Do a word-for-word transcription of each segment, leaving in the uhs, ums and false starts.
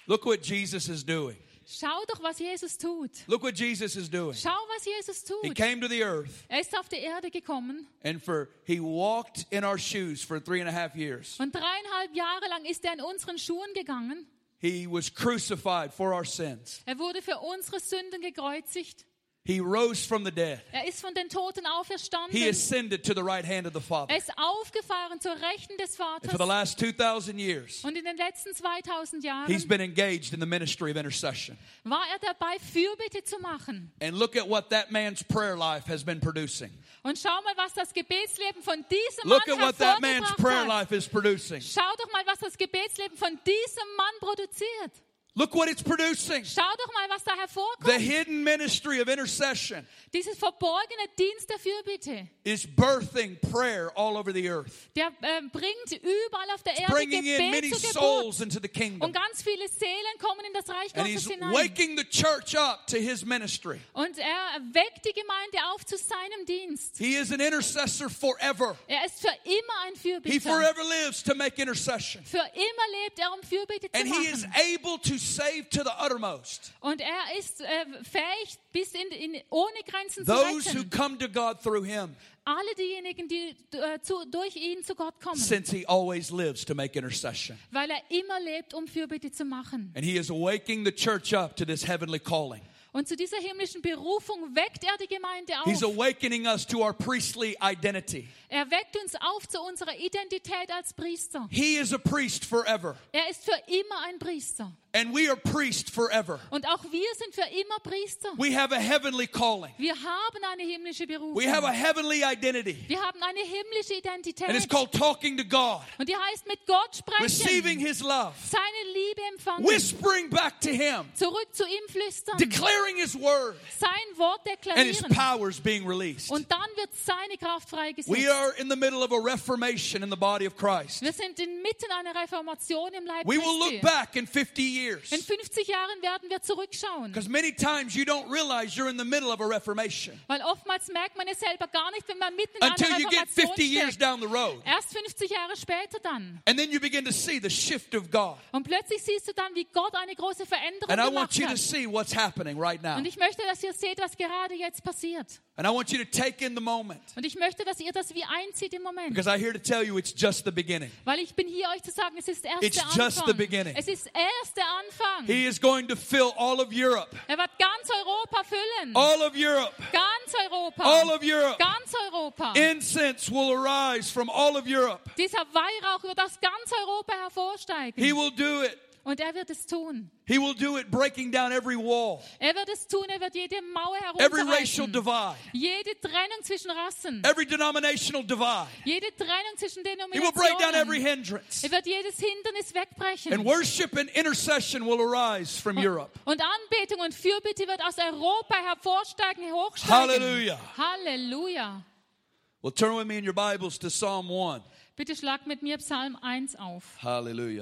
Look what Jesus is doing. Schau doch, was Jesus tut. Look what Jesus is doing. Schau, was Jesus He tut. came to the earth, Er ist auf die Erde gekommen and for he walked in our shoes for three and a half years. und dreieinhalb Jahre lang ist er in unseren Schuhen gegangen. He was crucified for our sins. Er wurde für unsere Sünden gekreuzigt. He rose from the dead. Er ist von den Toten auferstanden. He ascended to the right hand of the Father. Er ist aufgefahren zur Rechten des And for the Vaters. last two thousand years, Und in den letzten zweitausend he's Jahren been engaged in the ministry of intercession. war er dabei, Fürbitte zu machen. And look at what that man's prayer life has been producing. Und schau mal, was das Gebetsleben von diesem Look Mann at what that man's hervorgebracht prayer hat. life is producing. Schau doch mal, was das Gebetsleben von diesem Mann produziert. Look what it's producing. Schau doch mal, was da The hervorkommt. hidden ministry of intercession Dieses verborgene Dienst der Fürbitte, is birthing prayer all over the earth. der äh, bringt überall auf der Erde Bringing in many Gebet zur souls Geburt. into the kingdom. Und ganz viele Seelen kommen in das Reich And Gottes he's hinein. waking the church up to his ministry. Und er weckt die Gemeinde auf zu seinem Dienst. He is an intercessor forever. Er ist für immer ein He Fürbitter. forever lives to make intercession. Für immer lebt er, um Fürbitte zu And he is machen. able to save to the uttermost Und er ist äh, fähig, bis in, in, ohne Grenzen zu those who retten. come to God through him, Alle diejenigen, die äh, zu, durch ihn zu Gott kommen. since he always lives to make intercession. Weil er immer lebt, um Fürbitte zu machen. And he is waking the church up to this heavenly calling. Und zu dieser himmlischen Berufung weckt er die Gemeinde He's auf. awakening us to our priestly identity. Er weckt uns auf zu unserer Identität als Priester. He is a priest forever, Er ist für immer ein Priester. and we are priests forever. Und auch wir sind für immer Priester. We have a heavenly calling. Wir haben eine himmlische Berufung. We have a heavenly identity. Wir haben eine himmlische Identität. And it's called talking to God, Und die heißt mit Gott sprechen. receiving his love, Seine Liebe empfangen. whispering back to him, Zurück zu ihm flüstern. declaring his word, Sein Wort and his deklarieren. powers being released. Und dann wird seine Kraft We freigesetzt. are in the middle of a reformation in the body of Christ. Wir sind inmitten einer Reformation im Leib We will look Christi. back in fifty years. In fünfzig Jahren werden wir zurückschauen. Because many times you don't realize you're in the middle of a reformation Weil oftmals merkt man es selber gar nicht, wenn man mitten in einer until you get Reformation fifty years steckt. down the road. Erst fünfzig Jahre später dann. And then you begin to see the shift of God. Und plötzlich siehst du dann, wie Gott eine große Veränderung And I want gemacht you to hat. see what's happening right now. Und ich möchte, dass ihr seht, was gerade jetzt passiert. And I want you to take in the moment. Und ich möchte, dass ihr das wie einzieht im Moment. Because I'm here to tell you it's just the beginning. Weil ich bin hier, euch zu sagen, es ist erst It's der just the Anfang. beginning. Es ist erst der Anfang. He is going to fill all of Europe. Er wird ganz Europa füllen. All of Europe. Ganz Europa. All of Europe. Ganz Europa. Incense will arise from all of Europe. Dieser Weihrauch wird aus ganz Europa hervorsteigen. He will do it. Und er wird es tun. He will do it breaking down every wall, Er wird es tun. Er wird jede Mauer every racial herunterreißen. divide, Jede Trennung zwischen Rassen. every denominational divide. Jede Trennung zwischen He will break down every Denominationen. hindrance. Er wird jedes Hindernis wegbrechen. And worship and intercession will arise from Europe. Und Anbetung und Fürbitte wird aus Europa hervorsteigen, hochsteigen. Hallelujah. Halleluja. Well, turn with me in your Bibles to Psalm one. Bitte schlag mit mir Psalm eins auf. Hallelujah.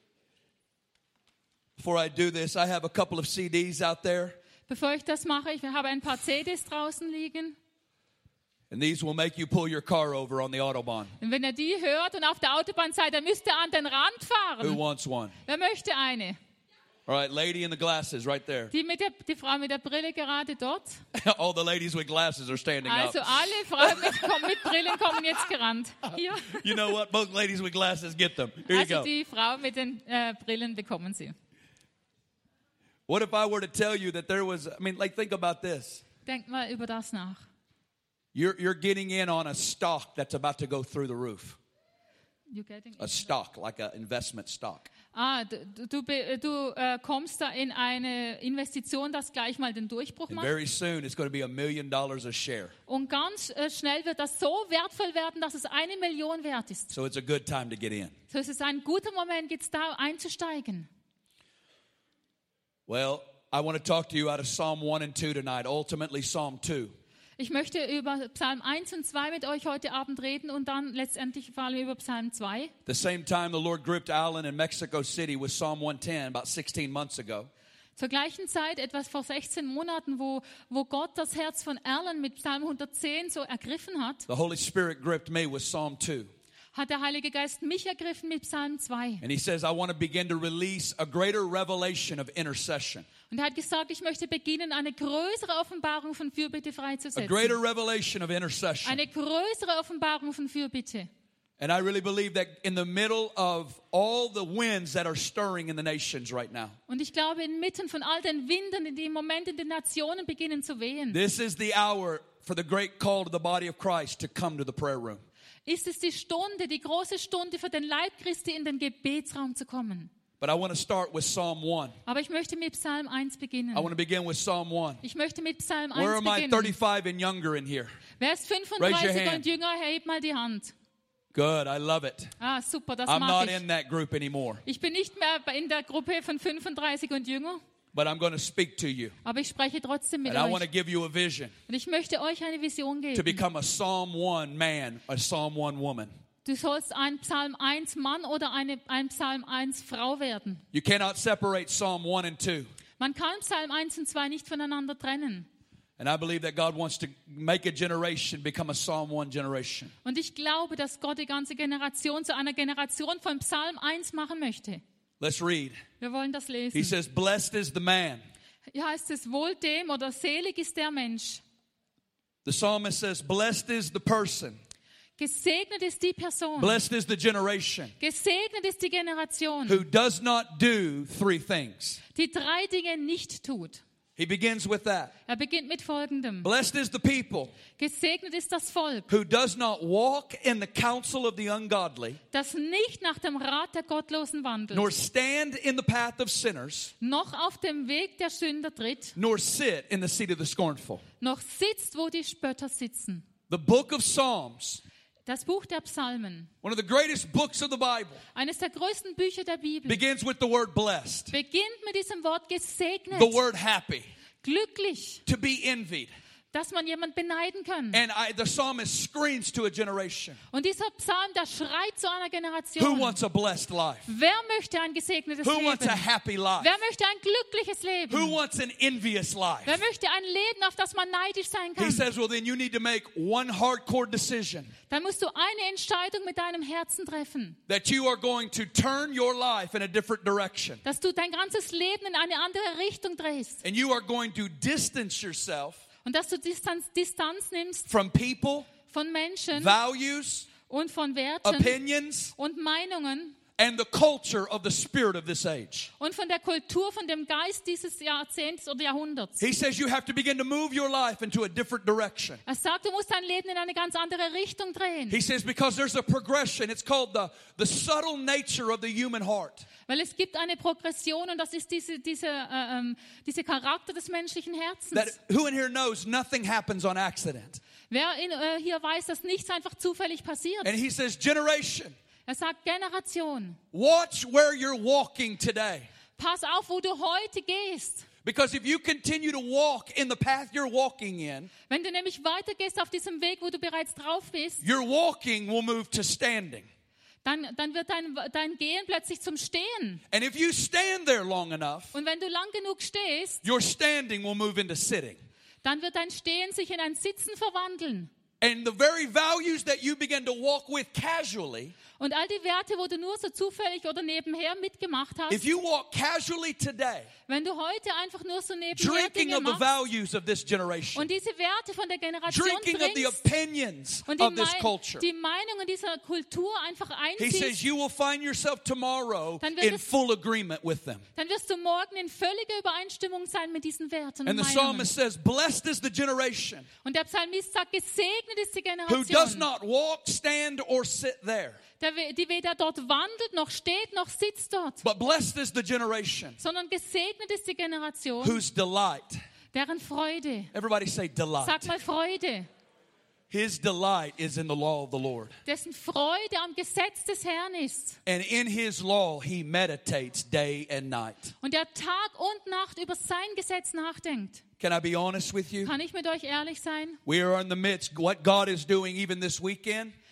Before I do this, I have a couple of C Ds out there, Bevor ich das mache, ich habe ein paar C Ds draußen liegen. and these will make you pull your car over on the Autobahn. Und wenn ihr die hört und auf der Autobahn seid, dann müsst ihr an den Rand Who fahren. wants one? Wer möchte eine? All right, lady in the glasses right there. Die, mit der, die Frau mit der Brille gerade dort. All the ladies with glasses are standing up. Also alle Frauen mit, kommen, mit Brillen kommen jetzt gerannt. Hier. You know what? Both ladies with glasses get them. Here you Also go. die Frau mit den äh, Brillen bekommen sie. What if I were to tell you that there was, I mean, like, think about this. Denkt mal über das nach. You're, you're getting in on a stock that's about to go through the roof. You getting A stock, like an investment stock. Ah, du, du, be- du äh, kommst da in eine Investition, das gleich mal den Durchbruch And macht. very soon it's going to be a million dollars a share. Und ganz äh, schnell wird das so wertvoll werden, dass es eine Million wert ist. So it's a good time to get in. So ist es ein guter Moment, jetzt da einzusteigen. Well, I want to talk to you out of Psalm one and two tonight, ultimately Psalm two. Ich möchte über Psalm eins und zwei mit euch heute Abend reden und dann letztendlich vor allem über Psalm zwei. The same time the Lord gripped Alan in Mexico City with Psalm one ten about sixteen months ago. Zur gleichen Zeit, etwas vor sechzehn Monaten, wo, wo Gott das Herz von Alan mit Psalm hundertzehn so ergriffen hat, The Holy Spirit gripped me with Psalm two. hat der Heilige Geist mich ergriffen mit Psalm zwei. And he says, I want to begin to release a greater revelation of intercession. Und er hat gesagt, ich möchte beginnen, eine größere Offenbarung von Fürbitte A freizusetzen. greater revelation of intercession. Eine größere Offenbarung von Fürbitte. And I really believe that in the middle of all the winds that are stirring in the nations right now, Und ich glaube, inmitten von all den Winden, die im Moment in den Nationen beginnen zu wehen, this is the hour for the great call to the body of Christ to come to the prayer room. ist es die Stunde, die große Stunde für den Leib Christi in den Gebetsraum zu kommen. But I want to start with Psalm one. Aber ich möchte mit Psalm eins beginnen. I want to begin with Psalm one. Ich möchte mit Psalm Where are eins my beginnen. thirty-five and younger in here? Wer ist Raise your fünfunddreißig hand. und jünger, hebt mal die Hand. Good, I love it. Ah, super, das I'm mag not ich. in that group anymore, Ich bin nicht mehr in der Gruppe von fünfunddreißig und jünger, but I'm going to speak to you. aber ich spreche trotzdem mit And I want to euch. give you a vision Und ich möchte euch eine Vision to geben. become a Psalm one man, a Psalm one woman. Du sollst ein Psalm eins Mann oder eine, ein Psalm eins Frau werden. You cannot separate Psalm one and two. Man kann Psalm eins und zwei nicht voneinander trennen. And I believe that God wants to make a generation become a Psalm one generation. Und ich glaube, dass Gott die ganze Generation zu einer Generation von Psalm eins machen möchte. Let's read. Wir wollen das He lesen. says, blessed is the man. Hier heißt es, wohl dem oder selig ist der Mensch. The psalmist says, blessed is the person. Gesegnet ist die Person. Blessed is the generation Gesegnet ist die Generation, who does not do three things. die drei Dinge nicht tut. He begins with that. Er beginnt mit Folgendem. Blessed is the people Gesegnet ist das Volk, who does not walk in the counsel of the ungodly, das nicht nach dem Rat der Gottlosen wandelt, nor stand in the path of sinners, noch auf dem Weg der Sünder tritt, nor sit in the seat of the scornful. noch sitzt, wo die Spötter sitzen. The book of Psalms, Das Buch der Psalmen, one of the greatest books of the Bible, eines der größten Bücher der Bibel, begins with the word blessed, beginnt mit diesem Wort gesegnet, the word happy, glücklich, to be envied. dass man jemand beneiden kann. And I, the psalmist screams to a generation, Und dieser Psalm, der schreit zu einer who Generation. wants a blessed life? Wer möchte ein gesegnetes Who wants a Leben? happy life? Wer möchte ein glückliches Who Leben? wants an envious life? Wer möchte ein Leben, auf das man neidisch sein He kann? says, well, then you need to make one hardcore decision Dann musst du eine Entscheidung mit deinem Herzen treffen, that you are going to turn your life in a different direction. dass du dein ganzes Leben in eine andere Richtung drehst And you are going to distance yourself und dass du Distanz, Distanz nimmst from people, von Menschen values, und von Werten opinions, und Meinungen and the culture of the spirit of this age. und von der Kultur, von dem Geist dieses Jahrzehnts oder Jahrhunderts. He says you have to begin to move your life into a different direction. Er sagt, du musst dein Leben in eine ganz andere Richtung drehen. He says because there's a progression. It's called the, the subtle nature of the human heart. Weil es gibt eine Progression und das ist diese, diese, äh, ähm, diese Charakter des menschlichen Herzens. That who in here knows nothing happens on accident? Wer in, äh, hier weiß, dass nichts einfach zufällig passiert. And he says, generation, Er sagt, Generation, watch where you're walking today. pass auf, wo du heute gehst. Because if you continue to walk in the path you're walking in, Wenn du nämlich weitergehst auf diesem Weg, wo du bereits drauf bist, your walking will move to standing. dann, dann wird dein, dein Gehen plötzlich zum Stehen. And if you stand there long enough, Und wenn du lang genug stehst, your standing will move into sitting. dann wird dein Stehen sich in ein Sitzen verwandeln. And the very values that you begin to walk with casually, Und all die Werte, wo du nur so zufällig oder nebenher mitgemacht hast, if you walk casually today, wenn du heute einfach nur so nebenher drinking Dinge of the machst values of this generation, und diese Werte von der Generation drinking of the trinkst opinions und die, of this Mei- culture, die Meinungen dieser Kultur einfach he says einziehst, you will find yourself tomorrow Dann wird in es- full agreement with them. dann wirst du morgen in völliger Übereinstimmung sein mit diesen Werten und And the Meinungen. psalmist says, blessed is the generation Und der Psalmist sagt, gesegnet ist die who does Generation, not walk, stand, or sit there. der, we- die weder dort wandelt, noch steht, noch sitzt dort, But blessed is the generation sondern gesegnet ist die Generation, whose delight, deren Freude, everybody say delight. sag mal Freude, His delight is in the law of the Lord. dessen Freude am Gesetz des Herrn ist. And in his law he meditates day and night. Und der Tag und Nacht über sein Gesetz nachdenkt. Can I be honest with you? Kann ich mit euch ehrlich sein? We are in the midst, what God is doing even this weekend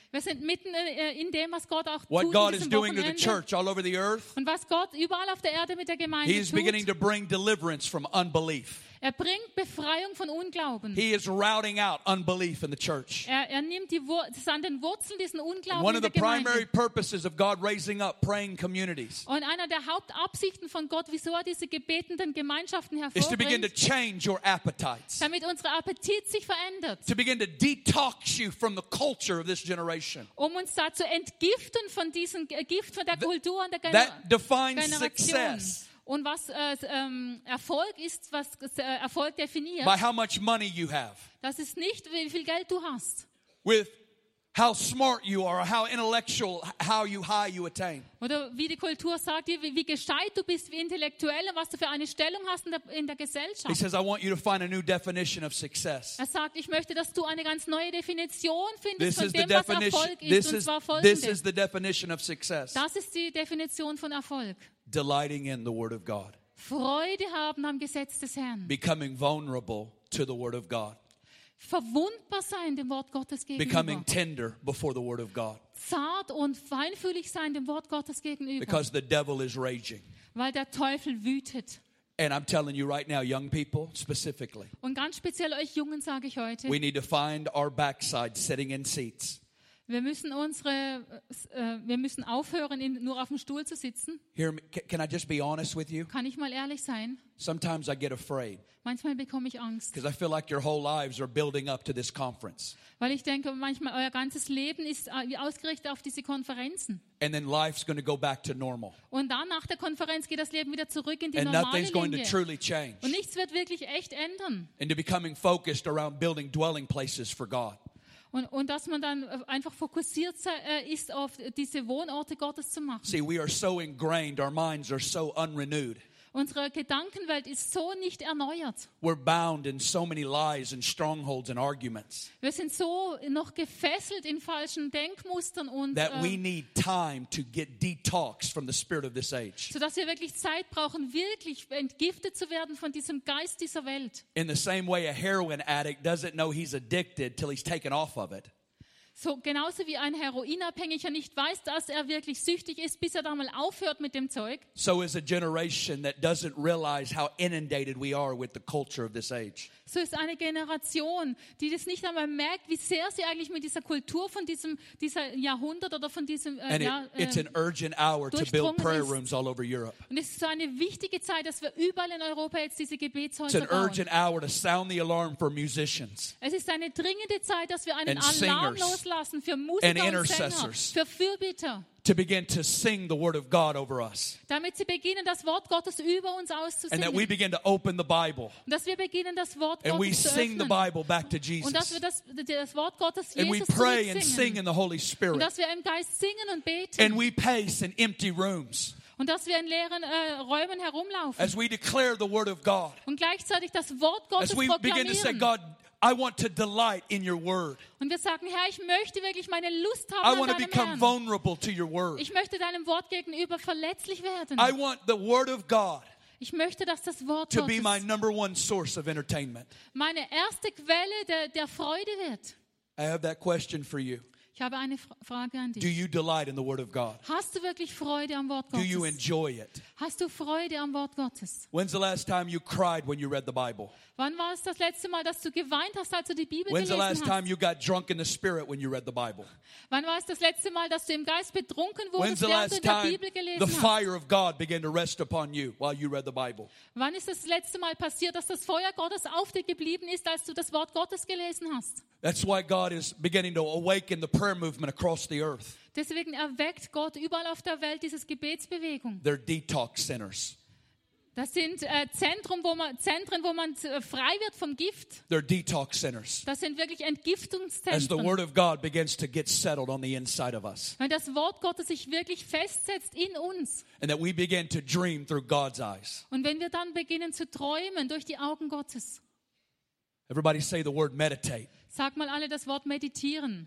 Wir sind mitten äh, in dem, was Gott auch What tut God in is diesem doing to the Wochenende. church all over the earth. Und was Gott überall auf der Erde mit der Gemeinde He is beginning tut. to bring deliverance from unbelief. Er bringt Befreiung von Unglauben. He is routing out unbelief in the church. Er, er nimmt die Wur- das ist an den Wurzeln diesen Unglauben One in of der the primary Gemeinde. purposes of God raising up praying communities Und einer der Hauptabsichten von Gott, wieso er diese gebetenden Gemeinschaften is to begin to hervorbringt, change your appetites, damit unser Appetit sich verändert, to begin to detox you from the culture of this generation. um uns da zu entgiften von diesem äh, Gift von der Kultur und der Gener That defines Generation. success Und was äh, ähm, Erfolg ist, was äh, Erfolg definiert, by how much money you have, das ist nicht, wie viel Geld du hast with how smart you are, how intellectual, how you high you attain. oder wie die Kultur sagt, wie, wie gescheit du bist, wie intellektuell und was du für eine Stellung hast in der, in der He Gesellschaft. says, I want you to find a new definition of success. Er sagt, ich möchte, dass du eine ganz neue Definition This findest von is the dem, was definition. Erfolg ist. This Und is zwar this is folgende. the definition of success. Das ist die Definition von Erfolg. Delighting in the Word of God, Freude haben am Gesetz des Herrn. becoming vulnerable to the Word of God, Verwundbar sein dem Wort Gottes becoming gegenüber. tender before the Word of God, Zart und feinfühlig sein dem Wort Gottes gegenüber. because the devil is raging. Weil der Teufel wütet. And I'm telling you right now, young people specifically, Und ganz speziell euch Jungen sage ich heute, we need to find our backside sitting in seats. wir müssen unsere, äh, wir müssen aufhören, in, nur auf dem Stuhl zu sitzen. Hear me, ca- can I just be honest with you? Kann ich mal ehrlich sein? Sometimes I get afraid Manchmal bekomme ich Angst, because I feel like your whole lives are building up to this conference. weil ich denke, manchmal euer ganzes Leben ist äh, wie ausgerichtet auf diese Konferenzen. And then life's going to go back to normal. Und dann nach der Konferenz geht das Leben wieder zurück in die And normale nothing's going to Linie. truly change Und nichts wird wirklich echt ändern. into becoming focused around building dwelling places for God. Und, und dass man dann äh, einfach fokussiert sei, äh, ist, auf diese Wohnorte Gottes zu machen. See, we are so ingrained, our minds are so unrenewed. Unsere Gedankenwelt ist so nicht erneuert. We're bound in so many lies and strongholds and arguments Wir sind so noch gefesselt in falschen Denkmustern und that we äh, need time to get detoxed from the spirit of this age. sodass wir wirklich Zeit brauchen, wirklich entgiftet zu werden von diesem Geist dieser Welt. In the same way, a heroin addict doesn't know he's addicted till he's taken off of it. So genauso wie ein Heroinabhängiger nicht weiß, dass er wirklich süchtig ist, bis er dann mal aufhört mit dem Zeug. So is a generation that doesn't realize how inundated we are with the culture of this age. So ist eine Generation, die das nicht einmal merkt, wie sehr sie eigentlich mit dieser Kultur von diesem dieser Jahrhundert oder von diesem äh, And it, ja, it's äh, an urgent hour to build durchdrungen prayer ist. rooms all over Europe. Und es ist so eine wichtige Zeit, dass wir überall in Europa jetzt diese It's Gebetshäuser an bauen. urgent hour to sound the alarm for musicians Es ist eine dringende Zeit, dass wir einen And Alarm singers loslassen für and Musiker und Sänger, intercessors. für Fürbitter, to begin to sing the word of God over us. damit sie beginnen, das Wort Gottes über uns And auszusingen. that we begin to open the Bible Und dass wir beginnen, das Wort and we Gottes zu sing the öffnen. Bible back to Und dass wir Jesus. das, das Wort Gottes And we Jesus pray and sing zurücksingen. in the Holy Und Spirit. dass wir im Geist singen und beten. And we pace in empty rooms Und dass wir in leeren äh, Räumen herumlaufen. as we declare the word of God. Und gleichzeitig das Wort Gottes As we begin to say, proklamieren. God, I want to delight in your word. Und wir sagen, Herr, ich möchte wirklich meine Lust I haben want an to deinem become Herrn. vulnerable to your word. Ich möchte deinem Wort gegenüber verletzlich werden. I want the word of God Ich möchte, dass das Wort to be my Gottes number one source of entertainment. meine erste Quelle der, der Freude wird. I have that question for you. Ich habe eine Fra- Frage an Do dich. you delight in the word of God? Hast du wirklich Freude am Wort Do you Gottes? enjoy it? Hast du Freude am Wort Gottes? When's the last time you cried when you read the Bible? Wann war es das letzte Mal, dass du geweint hast, als du die Bibel When's the last gelesen time hast? you got drunk in the spirit when you read the Bible? Wann war es das letzte Mal, dass du im Geist betrunken When's wurdest, the während du last in der time Bibel the gelesen hast? fire of God began to rest upon you while you read the Bible? Wann ist das letzte Mal passiert, dass das Feuer Gottes auf dir geblieben ist, als du das Wort Gottes gelesen hast? That's why God is beginning to awaken the prayer movement across the earth. Deswegen erweckt Gott überall auf der Welt dieses Gebetsbewegung. They're detox centers. Das sind äh, Zentrum, wo man, Zentren, wo man äh, frei wird vom Gift. They're detox centers. Das sind wirklich As the Entgiftungszentren. word of God begins to get settled on the inside of us. Wenn das Wort Gottes sich wirklich festsetzt in uns. And that we begin to dream through God's eyes. Und wenn wir dann beginnen zu träumen durch die Augen Gottes. Everybody say the word meditate. Sag mal alle das Wort meditieren.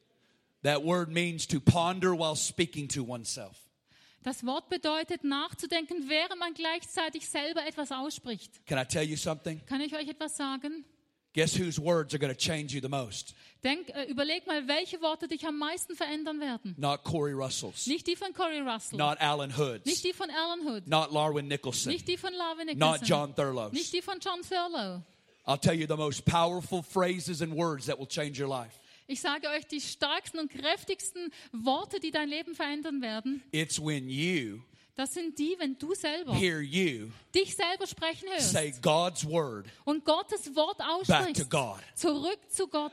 That word means to ponder while speaking to oneself. Das Wort bedeutet nachzudenken, während man gleichzeitig selber etwas ausspricht. Can I tell you something? Kann ich euch etwas sagen? Guess whose words are going to change you the most? Denk, äh, überleg mal, welche Worte dich am meisten verändern werden. Not Corey Russells. Nicht die von Corey Russell. Not Alan Hoods. Nicht die von Alan Hood. Not Larwin Nicholson. Nicht die von Larvin Not Nicholson. John Thurlow. Nicht die von John Thurlow. I'll tell you the most powerful phrases and words that will change your life. Ich sage euch die stärksten und kräftigsten Worte, die dein Leben verändern werden. It's when you Das sind die, wenn du selber hear you dich selber sprechen hörst say God's word und Gottes Wort back to aussprichst. God. Zurück zu Gott.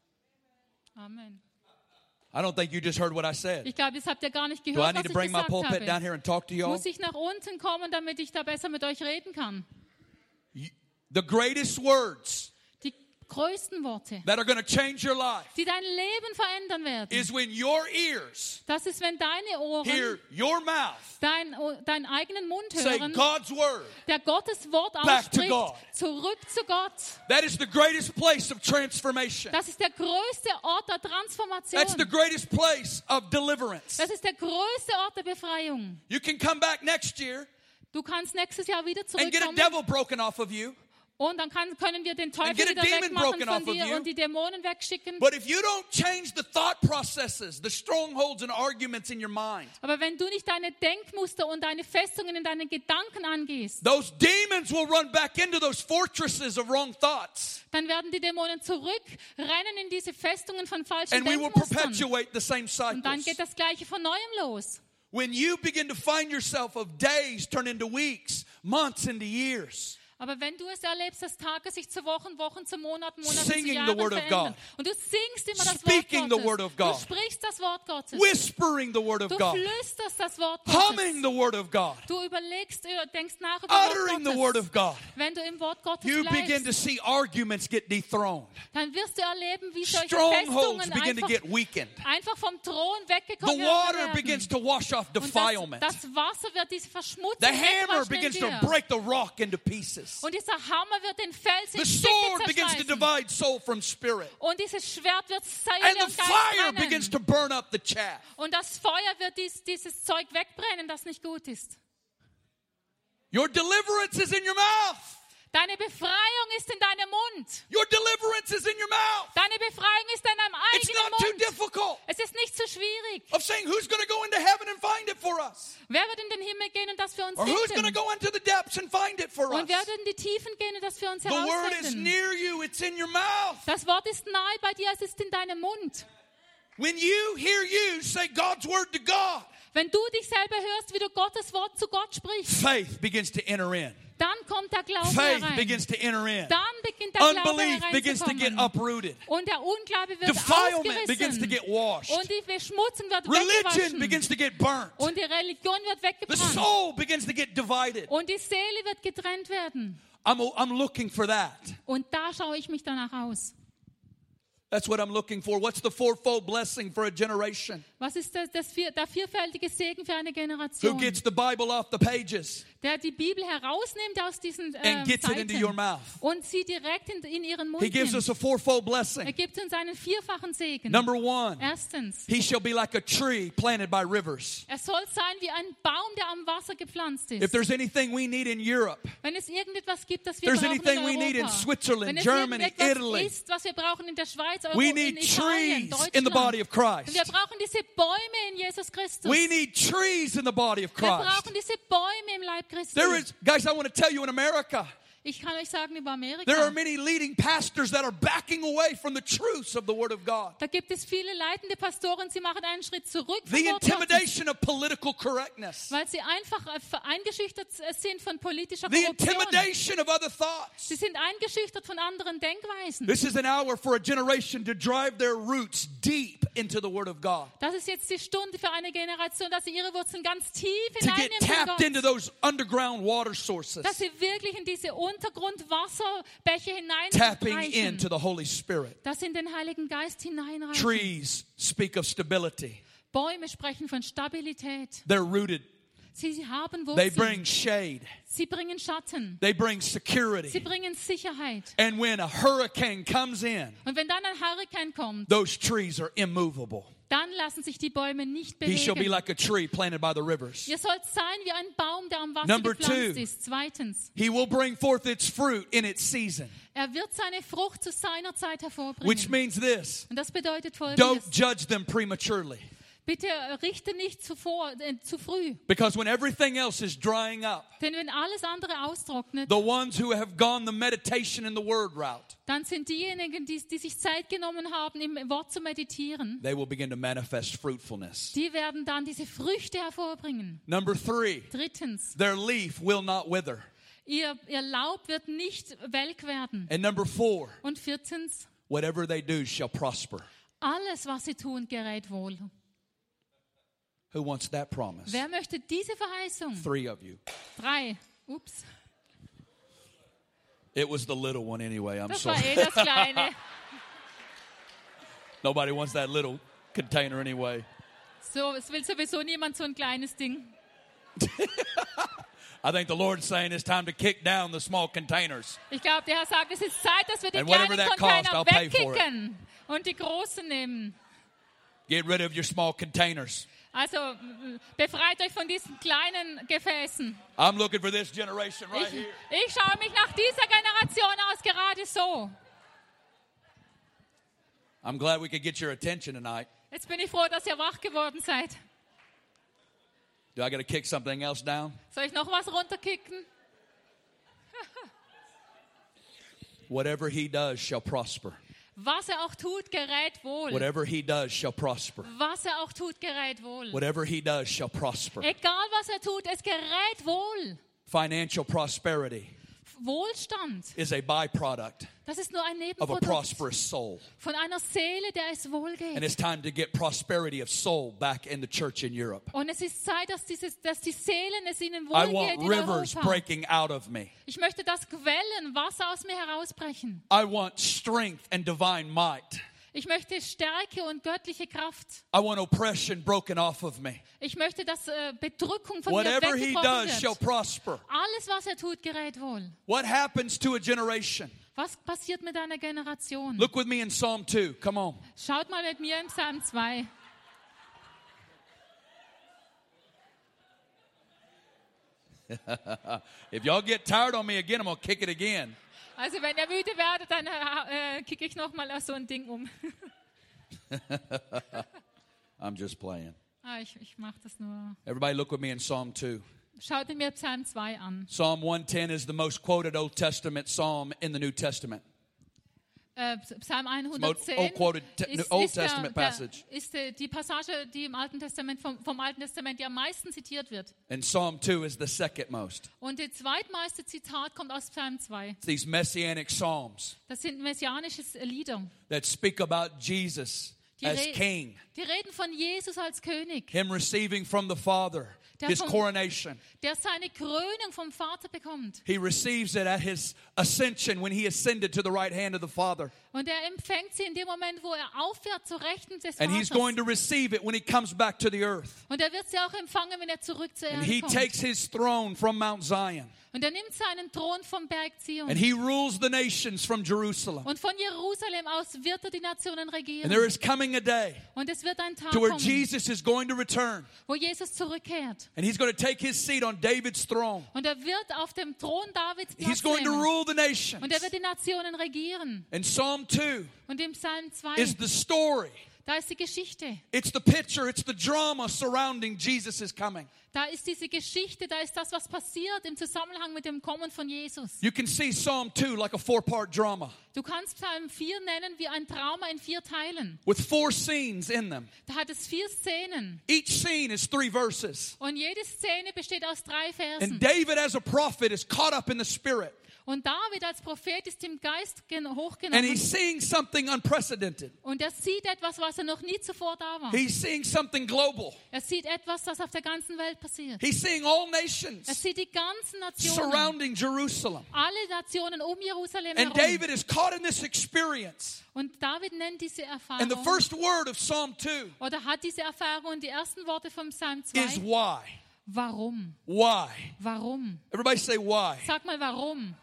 Amen. I don't think you just heard what I said. Ich glaube, das habt ihr gar nicht Do I gehört, need was to ich bring my gesagt pulpit down habe. here and talk to y'all? Muss ich nach unten kommen, damit ich da besser mit euch reden kann? The greatest words Die größten Worte, that are going to change your life die dein Leben verändern werden, is when your ears das ist, wenn deine Ohren hear your mouth dein, deinen eigenen Mund say hören, God's word. der Gottes Wort back to ausspricht, God. zurück zu Gott. That is the greatest place of transformation. Das ist der größte Ort der Transformation. That's the greatest place of deliverance. Das ist der größte Ort der Befreiung. You can come back next year Du kannst nächstes Jahr wieder and get a zurückkommen devil broken off of you. und dann kann, können wir den Teufel get a wieder demon wegmachen broken von off of dir you. und die Dämonen wegschicken. But if you don't change the thought processes, the strongholds and arguments in your mind, Aber wenn du nicht deine Denkmuster und deine Festungen in deinen Gedanken angehst, those demons will run back into those fortresses of wrong thoughts. dann werden die Dämonen zurückrennen in diese Festungen von falschen And we will Denkmustern. perpetuate the same Und dann cycles. geht das Gleiche von Neuem los. When you begin to find yourself of days turn into weeks, months into years, Aber wenn du es erlebst, dass Tage sich zu Wochen, Wochen zu Monaten, Monaten Singing zu the Jahren Word of verändern. God. Und du singst immer das Speaking the Wort Word Gottes. of God. Du sprichst das Wort Gottes. whispering the word of Du God, flüsterst das Wort Gottes. humming the word of God, Du überlegst, äh, denkst nach über uttering the Wort word Gottes. of God. Wenn du im Wort Gottes You begin to bleibst, see arguments get dethroned. dann wirst du erleben, wie solche Strongholds Festungen begin to einfach, get weakened. einfach vom Thron The weggekommen water werden. begins to wash off Und defilement. das, das Wasser wird diese Verschmutzung The hammer wegwaschen in begins to dir. break the rock into pieces. Und dieser Hammer wird den Felsen The in sword Stücke begins to zerschneiden. divide soul from spirit. Und dieses Schwert wird Seele And und the Geist fire trennen. begins to burn up the chaff. Und das Feuer wird dies, dieses Zeug wegbrennen, das nicht gut ist. Your deliverance is in your mouth. Deine Befreiung ist in deinem Mund. Your deliverance is in your mouth. Deine Befreiung ist in deinem It's eigenen not too Mund. difficult Es ist nicht so schwierig. of saying who's going to go into heaven and find it for us. Wer wird in den Himmel gehen und das für uns Or who's going to finden? go into the depths and find it for us. Und wer wird in die Tiefen gehen und das für uns The word is herausfinden? near you. It's in your mouth. Das Wort ist nahe bei dir, es ist in deinem Mund. When you hear you say God's word to God, Wenn du dich selber hörst, wie du Gottes Wort zu Gott sprichst, faith begins to enter in. dann kommt der Glaube Faith herein. begins to enter in. Dann beginnt der Glaube Unbelief begins to get hereinzukommen. uprooted. Und der Unglaube wird Defilement begins to ausgerissen. get washed. Und die Verschmutzung wird Religion weggewaschen. begins to get burnt. Und die Religion wird The weggebrannt. soul begins to get divided. Und die Seele wird getrennt werden. I'm, I'm looking for that. Und da schaue ich mich danach aus. That's what I'm looking for. What's the fourfold blessing for a generation? Was ist das, das vier, der vierfältige Segen für eine Who Generation? gets the Bible off the pages Der die Bibel herausnimmt aus diesen äh, and gets it into your Seiten mouth? und sie direkt in, in ihren Mund He gives nimmt. us a fourfold Er blessing. gibt uns einen vierfachen Segen. Number one, Erstens, he shall be like a tree planted by rivers. er soll sein wie ein Baum, der am Wasser gepflanzt If ist. there's anything we need in Europe, Wenn es irgendetwas gibt, das wir there's brauchen anything in we need in Europa, Switzerland, wenn es Germany, irgendetwas Italy, ist, was wir brauchen in der Schweiz, Euro, we in need Italien, trees in the body Deutschland, of Christ. wir brauchen diese Bäume in Jesus Christus. We need trees in the body of Wir Christ. brauchen diese Bäume im Leib Christi. There is, guys, I want to tell you in America, Ich kann euch sagen über Amerika. there are many leading pastors that are backing away from the truths of the Word of God. Da gibt es viele leitende Pastoren, sie machen einen Schritt zurück vom The Wort Gottes, intimidation of political correctness, weil sie einfach äh, eingeschüchtert sind von politischer the Korruption. intimidation of other thoughts. Sie sind eingeschüchtert von anderen Denkweisen. This is an hour for a generation to drive their roots deep into the Word of God, Das ist jetzt die Stunde für eine Generation, dass sie ihre Wurzeln ganz tief to get hineinnimmt in tapped into Gott. those underground water sources, Dass sie wirklich in diese Untergrundwasserbecher tapping hineinreichen. into the Holy Spirit. Dass sie in den Heiligen Geist hineinreichen. Trees speak of stability. Bäume sprechen von Stabilität. They're rooted. Sie haben They bring Wurzeln. shade. Sie bringen Schatten. They bring Sie security. bringen Sicherheit. And when a hurricane comes in, Und wenn dann ein Hurrikan kommt, those trees are immovable. dann lassen sich die Bäume nicht He shall be bewegen. like a tree planted by the rivers. Ihr sollt sein wie ein Baum, der am Wasser Number gepflanzt two. ist. Zweitens, He will bring forth its fruit in its season. er wird seine Frucht zu seiner Zeit Which hervorbringen. means this. Und das bedeutet Don't Folgendes. judge them prematurely. Bitte richte nicht zuvor, äh, zu früh. Because when everything else is drying up, Denn wenn alles andere austrocknet, the ones who have gone the meditation and the word route, dann sind diejenigen, die, die sich Zeit genommen haben, im Wort zu meditieren, they will begin to manifest fruitfulness. die werden dann diese Früchte hervorbringen. Number three, Drittens, their leaf will not wither. ihr, ihr Laub wird nicht welk werden. And number four, Und vierzens, whatever they do shall prosper. alles, was sie tun, gerät wohl. Who wants that promise? Wer möchte diese Verheißung? Three of you. Drei. Ups. It was the little one anyway. I'm Das war sorry. eh das Kleine. Nobody wants that little container anyway. So, es will sowieso niemand so ein kleines Ding. I think the Lord's saying it's time to kick down the small containers. Ich glaube, der Herr sagt, es ist Zeit, dass wir die And whatever kleinen that cost, Container I'll pay for it. wegkicken und die großen nehmen. Get rid of your small containers. Also m- befreit euch von diesen kleinen Gefäßen. I'm looking for this generation right Ich, here. ich schaue mich nach dieser Generation aus, gerade so. I'm glad we could get your attention tonight. Jetzt bin ich froh, dass ihr wach geworden seid. Do I got to kick something else down? Soll ich noch was runterkicken? Whatever he does shall prosper. Was er auch tut, gerät wohl. Whatever he does shall prosper. Was er auch tut, gerät wohl. Whatever he does shall prosper. Egal was er tut, es gerät wohl. Financial prosperity Wohlstand, is a byproduct das ist nur ein of a Nebenprodukt prosperous soul. von einer Seele, der es wohl And geht. it's time to get prosperity of soul back in the church in Europe. Und es ist Zeit, dass, dieses, dass die Seelen es ihnen I wohl want geht in rivers Europa. breaking out of me. Ich möchte, dass Quellen Wasser aus mir herausbrechen. I want strength and divine might. Ich möchte Stärke und göttliche Kraft. I want oppression broken off of me. Ich möchte, dass äh, Bedrückung von mir Whatever he weggebrochen does shall wird. prosper. Alles, was er tut, gerät wohl. What happens to a generation? Was passiert mit einer Generation? Look with me in Psalm two. Come on. Schaut mal mit mir im Psalm zwei. If y'all get tired on me again, I'm going to kick it again. Also wenn ihr müde werdet, dann äh, kicke ich nochmal auf so ein Ding um. I'm just playing. ah, ich ich mache das nur. Everybody look with me in Psalm two. Schaut mir Psalm zwei an. Psalm one ten is the most quoted Old Testament psalm in the New Testament. Äh, Psalm hundertzehn Old quoted te- ist, Old ist, der, Testament der, passage. ist äh, die Passage, die im Alten Testament vom, vom Alten Testament, die am meisten zitiert wird. And Psalm two is the second most. Und das zweitmeiste Zitat kommt aus Psalm zwei. It's these messianic psalms Das sind messianische Lieder. that speak about Jesus Die, as re- king, die reden von Jesus als König, him receiving from the Father Der his vom- coronation. der seine Krönung vom Vater bekommt. He receives it at his ascension when he ascended to the right hand of the Father. Und er empfängt sie in dem Moment, wo er aufwärts zur Rechten des And he's Vaters. going to receive it when he comes back to the earth. Und er wird sie auch empfangen, wenn er zurück zur And Erde he kommt. takes his throne from Mount Zion. Und er nimmt seinen Thron vom Berg Zion. And he rules the nations from Jerusalem. Und von Jerusalem aus wird er die Nationen regieren. And there is coming a day Und es wird ein Tag to where kommen, Jesus is going to return. wo Jesus zurückkehrt. And he's going to take his seat on David's throne. Und er wird auf dem Thron Davids He's Platz going to nehmen. rule the nations. Und er wird die Nationen regieren. And Psalm two Und im Psalm zwei, is the story. da ist die Geschichte. It's the picture. It's the drama surrounding Jesus' coming. Da ist diese Geschichte, da ist das, was passiert im Zusammenhang mit dem Kommen von Jesus. You can see Psalm two like a four-part drama Du kannst Psalm vier nennen wie ein Trauma in vier Teilen. with four scenes in them. Da hat es vier Szenen. Each scene is three verses. Und jede Szene besteht aus drei Versen. And David as a prophet is caught up in the spirit. Und David als Prophet ist im Geist gen- And hochgenommen. he's seeing something unprecedented. Und er sieht etwas, was er noch nie zuvor da war. He's seeing something global. Er sieht etwas, das auf der ganzen Welt passiert. He's seeing all Er nations sieht die ganzen Nationen. surrounding Jerusalem. Alle Nationen um Jerusalem And herum. David is caught in this experience. Und David nennt diese Erfahrung, And the first word of Psalm two oder hat diese Erfahrung, und die ersten Worte vom Psalm is zwei. why. Warum? Why? Warum? Everybody say why. Sag mal, warum?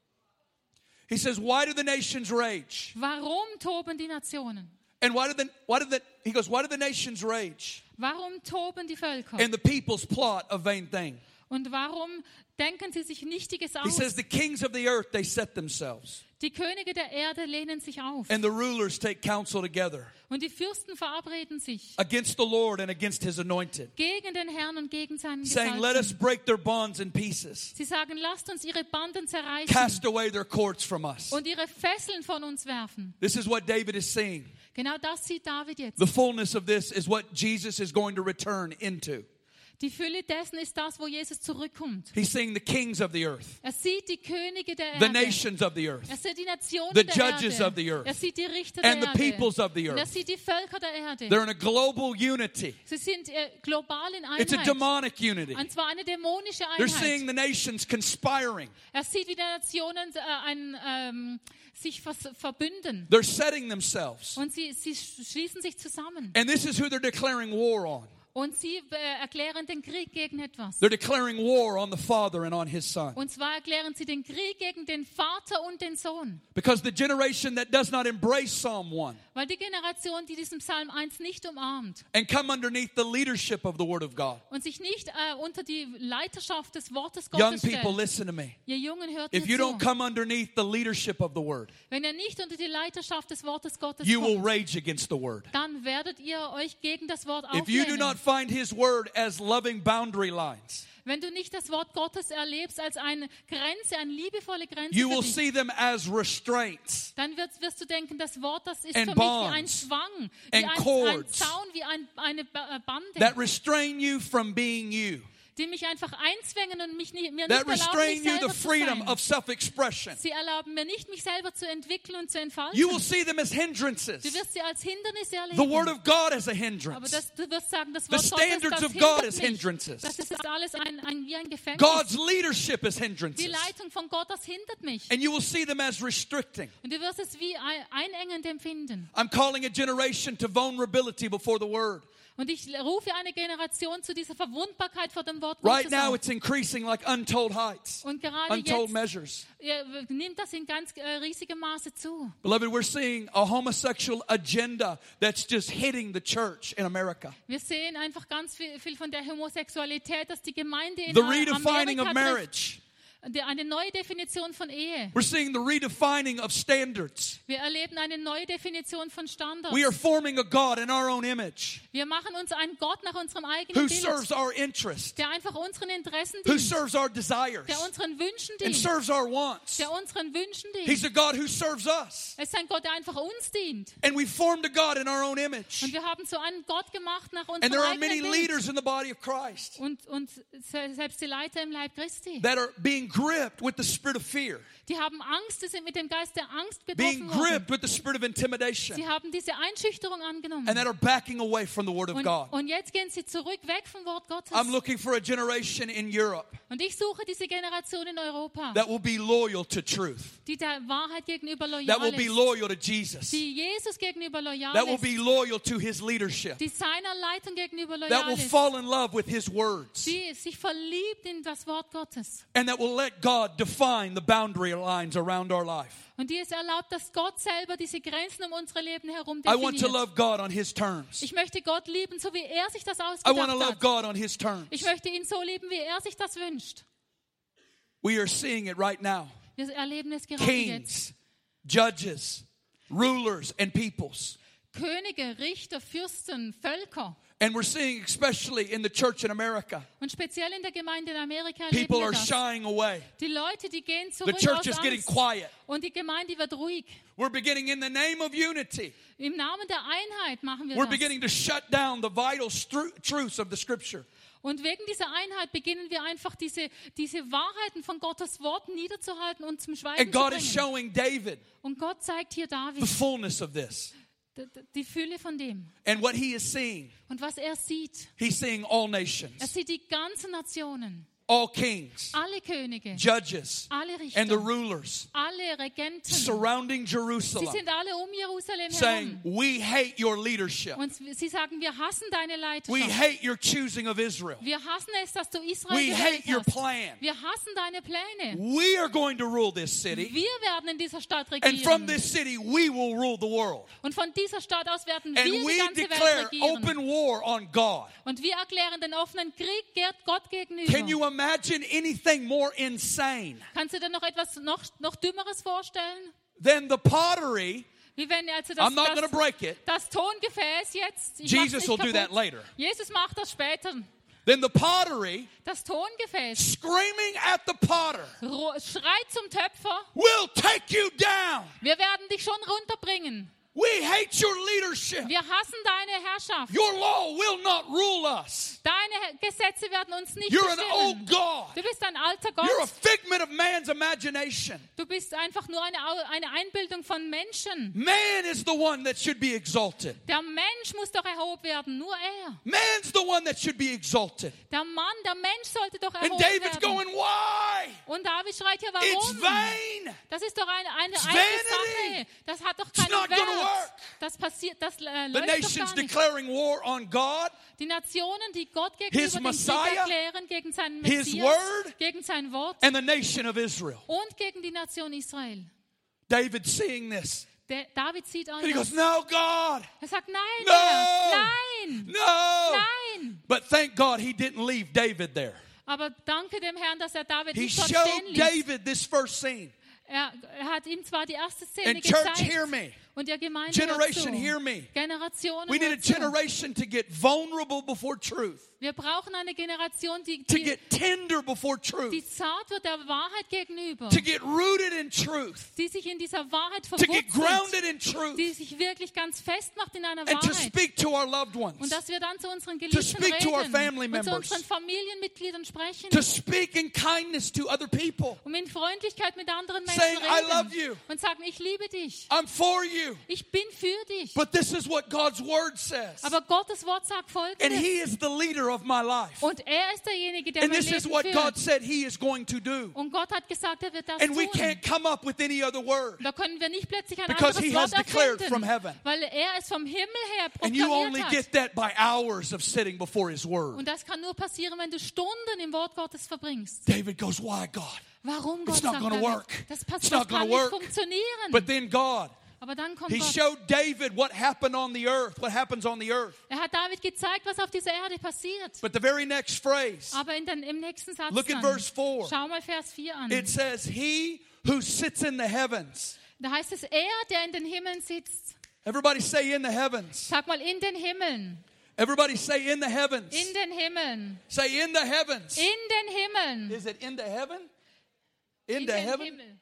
He says, why do the nations rage? Warum toben die Nationen? And why do the, why do the, he goes, why do the nations rage? Warum toben die Völker? And the peoples plot a vain thing. Und warum denken sie sich Nichtiges He aus? says, the kings of the earth, they set themselves. Die Könige der Erde lehnen sich auf. And the rulers take counsel together Und die Fürsten verabreden sich against the Lord and against his anointed, gegen den Herrn und gegen seinen saying, let us Gesalbten. break their bonds in pieces, Sie sagen, lasst uns ihre Banden zerreißen cast away their cords from us. und ihre Fesseln von uns werfen. This is what David is seeing. Genau das sieht David jetzt. The fullness of this is what Jesus is going to return into. Die Fülle dessen ist das, wo Jesus zurückkommt. He's seeing the kings of the earth, Er sieht die Könige der the Erde. nations of the earth, Er sieht die Nationen the der judges Erde. of the earth, Er sieht die Richter and der the Erde. peoples of the Und er earth. sieht die Völker der Erde. They're in a global unity. Sie sind äh, global in It's a Einheit. demonic unity. Und zwar eine dämonische They're seeing Einheit. the nations conspiring. Er sieht, wie die Nationen äh, ein, ähm, sich vers verbünden. They're setting themselves. Und sie, sie schließen sich zusammen. And this is who they're declaring war on. Und sie äh, erklären den Krieg gegen etwas. They're declaring war on the Father and on his Son. Und zwar erklären sie den Krieg gegen den Vater und den Sohn. Because the generation that does not embrace Psalm one Weil die Generation, die diesen Psalm eins nicht umarmt and come underneath the leadership of the Word of God. und sich nicht äh, unter die Leiterschaft des Wortes Young Gottes people, stellt. listen to me. Ihr Jungen, hört If you mir don't zu. come underneath the leadership of the Word, Wenn ihr nicht unter die Leiterschaft des Wortes Gottes you will kommt, rage against the Word. dann werdet ihr euch gegen das Wort If you do auflehnen. not find His Word as loving boundary lines, Wenn du nicht das Wort Gottes erlebst als eine Grenze, eine liebevolle Grenze you für will dich, see them as restraints dann wirst, wirst du denken, das Wort, das ist and für mich wie ein bonds Zwang, wie and ein, ein cords Zaun, wie ein, eine Ba- äh, Bande, that restrain you from being you, die mich einfach einzwängen und mich nie, mir that nicht erlauben, restrain mich you the selber zu freedom sein. of self-expression. Sie erlauben mir nicht, mich selber zu entwickeln und zu entfalten. You will see them as hindrances. Du wirst sie als Hindernisse erleben. The Word of God as a Aber hindrance. das, du wirst sagen, das The Wort Gottes, standards das of God hindert as mich. hindrances. Das ist alles ein, ein, wie ein Gefängnis. God's leadership as Die hindrances. Leitung von Gott, das hindert mich. And you will see them as restricting. Und du wirst es wie ein, einengend empfinden. I'm calling a generation to vulnerability before the Word. Und ich rufe eine Generation zu dieser Verwundbarkeit vor dem Wort Right Gottes now auf. it's increasing like untold heights, Und gerade untold jetzt measures. äh, nimmt das in ganz äh, riesigem Maße zu. Beloved, we're seeing a homosexual agenda that's just hitting the church in America. Wir sehen einfach ganz viel, viel von der Homosexualität, dass die Gemeinde in The äh, redefining of Amerika trifft. marriage. Die- Eine neue Definition von Ehe. We're seeing the redefining of standards. Wir erleben eine neue Definition von Standards. We are forming a God in our own image Wir machen uns einen Gott nach unserem who eigenen serves Bild, our interest, der einfach unseren Interessen who dient, serves our desires, der unseren Wünschen and dient, serves our wants. der unseren Wünschen He's dient. a God who serves us. Es ist ein Gott, der einfach uns dient. And we formed a God in our own image. Und wir haben so einen Gott gemacht nach And unserem there are many eigenen Bild. leaders in the body of Christ Und, und se- selbst die Leiter im Leib Christi, that are being gripped with the spirit of fear, die haben Angst, die sind mit dem Geist der Angst being betroffen worden. gripped with the spirit of intimidation, Sie haben diese Einschüchterung angenommen. and that are backing away from the Word of Und, God. und jetzt gehen sie zurück, weg vom Wort Gottes. I'm looking for a generation in Europe Und ich suche diese Generation in Europa, that will be loyal to truth, die der Wahrheit gegenüber that loyal will be ist, loyal to Jesus, die Jesus gegenüber loyal that will ist, be loyal to His leadership, die seiner Leitung gegenüber that loyal will ist, fall in love with His words, die sich verliebt in das Wort Gottes and that will let God define the boundary lines around our life. und die es erlaubt, dass Gott selber diese Grenzen um unsere Leben herum I want to definiert. love God on His terms. Ich möchte Gott lieben, so wie er sich das I want ausgedacht to love hat. God on His terms. Ich möchte ihn so lieben, wie er sich das wünscht. We are seeing it right now. Wir erleben es gerade jetzt. Kings, judges, rulers, and peoples. Könige, Richter, Fürsten, Völker. And we're seeing, especially in the church in America, Und speziell in der Gemeinde in Amerika erleben people wir are das. shying away. Die Leute, die gehen The zurück church aus is getting Angst. quiet. Und die Gemeinde wird ruhig. We're beginning in the name of unity. Im Namen der Einheit machen wir We're das. beginning to shut down the vital stru- truths of the Scripture. Und wegen dieser Einheit beginnen wir einfach diese, diese Wahrheiten von Gottes Wort niederzuhalten und zum Schweigen And zu God is bringen. showing David Und Gott zeigt hier the David fullness of this. d- d- die Fülle von dem. And what he is seeing, Und was er sieht, he's seeing all er nations, sieht die ganzen Nationen, all kings, alle Könige, judges, alle and Richter, the rulers alle Regenten, surrounding sie Jerusalem, sind alle um Jerusalem saying, herum. we hate your leadership. Und sie sagen, wir hassen deine We Leiterschaft. hate your choosing of Israel. Wir hassen es, dass du Israel We gewählt hate your hast. plan. Wir hassen deine Pläne. We are going to rule this city. Wir werden in dieser Stadt And from regieren. this city, we will rule the world. Und von dieser Stadt aus werden wir And die we ganze Welt declare regieren. open war on God. Und wir erklären den offenen Krieg Gott gegenüber. Can you imagine anything more insane Kannst du dir noch etwas noch, noch Dümmeres vorstellen? than the pottery? Wie wenn also das, I'm not going to das, break it. das Tongefäß jetzt, ich Jesus mach's will nicht do that kaputt. later. Jesus macht das später. Then the pottery, Das Tongefäß screaming at the potter, ro- schreit zum Töpfer, will take you down. wir werden dich schon runterbringen. We hate your leadership. Wir hassen deine Herrschaft. Your law will not rule us. Deine Gesetze werden uns nicht You're an bestimmen. old God. Du bist ein alter You're a Gott. figment of man's imagination. Du bist einfach nur eine, Au- eine Einbildung von Menschen. Man is the one that should be exalted. Der Mensch muss doch erhoben werden, nur er. Man's the one that should be exalted. Der Mann, der Mensch sollte doch And erhoben David's werden. going, why? Und David schreit hier, It's warum? vain. Das ist doch eine, eine It's eigene vanity. Sache. Das hat doch It's keinen not gonna Wert. work. Das passiert, das äh, The läuft doch nations gar nicht. declaring war on God, Die Nationen, die Gott His gegenüber den Messiah, Krieg erklären, gegen seinen His Messias, word, gegen sein Wort and the nation of Israel. und gegen die Nation Israel. David seeing this. Der, David sieht And he alles. goes, no, God. Er sagt, nein, No. Herr, nein, No. nein. But thank God he didn't leave David there. Aber danke dem Herrn, dass er David He nicht dort showed stehen ließ. David this first scene. Er, er hat ihm zwar die erste Szene And church, gezeigt. hear me. Und der Gemeinde Generation, hört hear zu. me. Generationen We need a hört zu. generation to get vulnerable before truth, Wir brauchen eine Generation, die, to die, get tender before die truth, zart wird der Wahrheit gegenüber, to get rooted in truth, die sich in dieser Wahrheit to get verwurzelt, grounded in truth, die sich wirklich ganz fest macht in einer and to Wahrheit. speak to our loved Und ones, dass wir dann zu unseren Geliebten speak to our family reden und zu members, unseren Familienmitgliedern sprechen, to speak in kindness to other people, um in Freundlichkeit mit anderen Menschen saying, I love reden you. und sagen, ich liebe dich, I'm for you. ich bin für dich. But this is what God's word says. Aber Gottes Wort sagt And Folgendes. he is the leader of my life. Und er ist derjenige, der And mein this is Leben what God führt. said he is going to do. Und Gott hat gesagt, er wird das And we tun. can't come up with any other word. Da können wir nicht plötzlich ein Because anderes he Wort has declared erfinden, from heaven. weil er es vom Himmel her And you only proklamiert get hat. that by hours of sitting before his word. Und das kann nur passieren, wenn du Stunden im Wort Gottes verbringst. David goes, why, God? Warum, Gott, It's not sagt gonna er, work. das, It's passt, not das kann gonna nicht work. funktionieren. But then God, Aber dann kommt he Gott. showed David what happened on the earth, what happens on the earth. Er hat David gezeigt, was auf dieser Erde passiert. But the very next phrase, Aber in den, im nächsten Satz look at dann, verse four. schau mal Vers vier an. It says, he who sits in the heavens. Da heißt es, er, der in den Himmeln sitzt. Everybody say in the heavens. Sag mal, in den Himmeln. Everybody say in the heavens. In den Himmeln. Say in the heavens. In den Himmeln. Is it in the heaven? In In the den heaven? Himmel.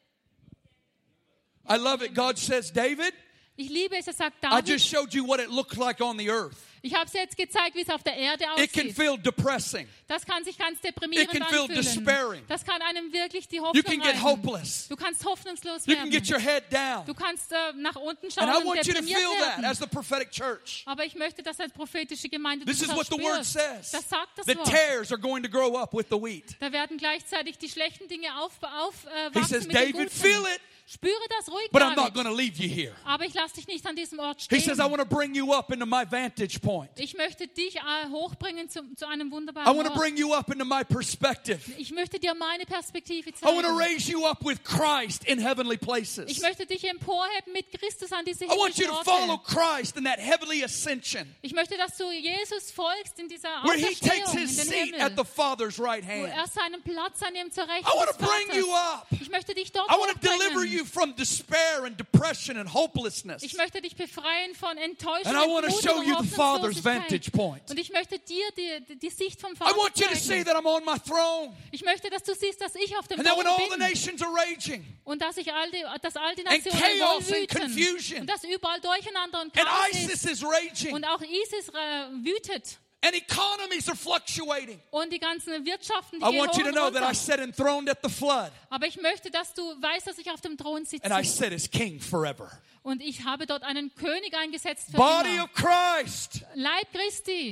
I love it. God says, David, Ich liebe es, er sagt I David. just showed you what it looked like on the earth. Ich habe es jetzt gezeigt, wie es auf der Erde It can aussieht. feel depressing. Das kann sich ganz deprimierend It can feel anfühlen. despairing. Das kann einem wirklich die You Hoffnung can get reißen. hopeless. Du kannst hoffnungslos You can werden. get your head down. Du kannst äh, nach unten schauen And I und want you to deprimiert feel that werden. as the prophetic church. Aber ich möchte, dass als prophetische Gemeinde du This is das what the word spürst. says. Das sagt das The Wort. tares are going to grow up with the wheat. Da werden gleichzeitig die schlechten Dinge aufwachsen auf, äh, He wachsen says, mit den David, Guten. feel it, Spüre das ruhig, but I'm not David. going to leave you here. Aber ich lasse dich nicht an diesem Ort He stehen. says, I want to bring you up into my vantage point. Ich möchte dich äh, hochbringen zu, zu einem I wunderbaren want to Ort. bring you up into my perspective. Ich möchte dir meine Perspektive I want to zeigen. raise you up with Christ in heavenly places. Ich möchte dich emporheben mit Christus an diese I want you himmlischen to follow Orte. Christ in that heavenly ascension Ich möchte, dass du Jesus folgst in dieser where he takes Auferstehung in his den seat Himmel, at the Father's right wo hand. er seinen Platz annimmt zur Rechten I want des to bring you Vaters. up. Ich möchte dich dort I want to deliver hochbringen. you from despair and depression and hopelessness. Ich möchte dich befreien von Enttäuschung And I und want to Mut show und you the Father's Hoffnungslosigkeit. vantage point. Und ich möchte dir die, die, die Sicht vom I Vater want you to see zeigen. that I'm on my throne. Ich möchte, dass du siehst, dass ich auf dem And that when Thron all the bin. nations are raging Und dass, ich all die, dass all die and Nationen chaos wohl and wüten. confusion Und dass überall Durcheinander und and Chaos ISIS ist. is raging Und auch ISIS äh, wütet. and economies are fluctuating. Und die ganzen Wirtschaften, die I gehen want hoch you to und know that I runter. sat enthroned at the flood Aber ich möchte, dass du weißt, dass ich auf dem Thron sitze. and I sat as king forever. Und ich habe dort einen König eingesetzt für Body immer. of Christ. Leib Christi.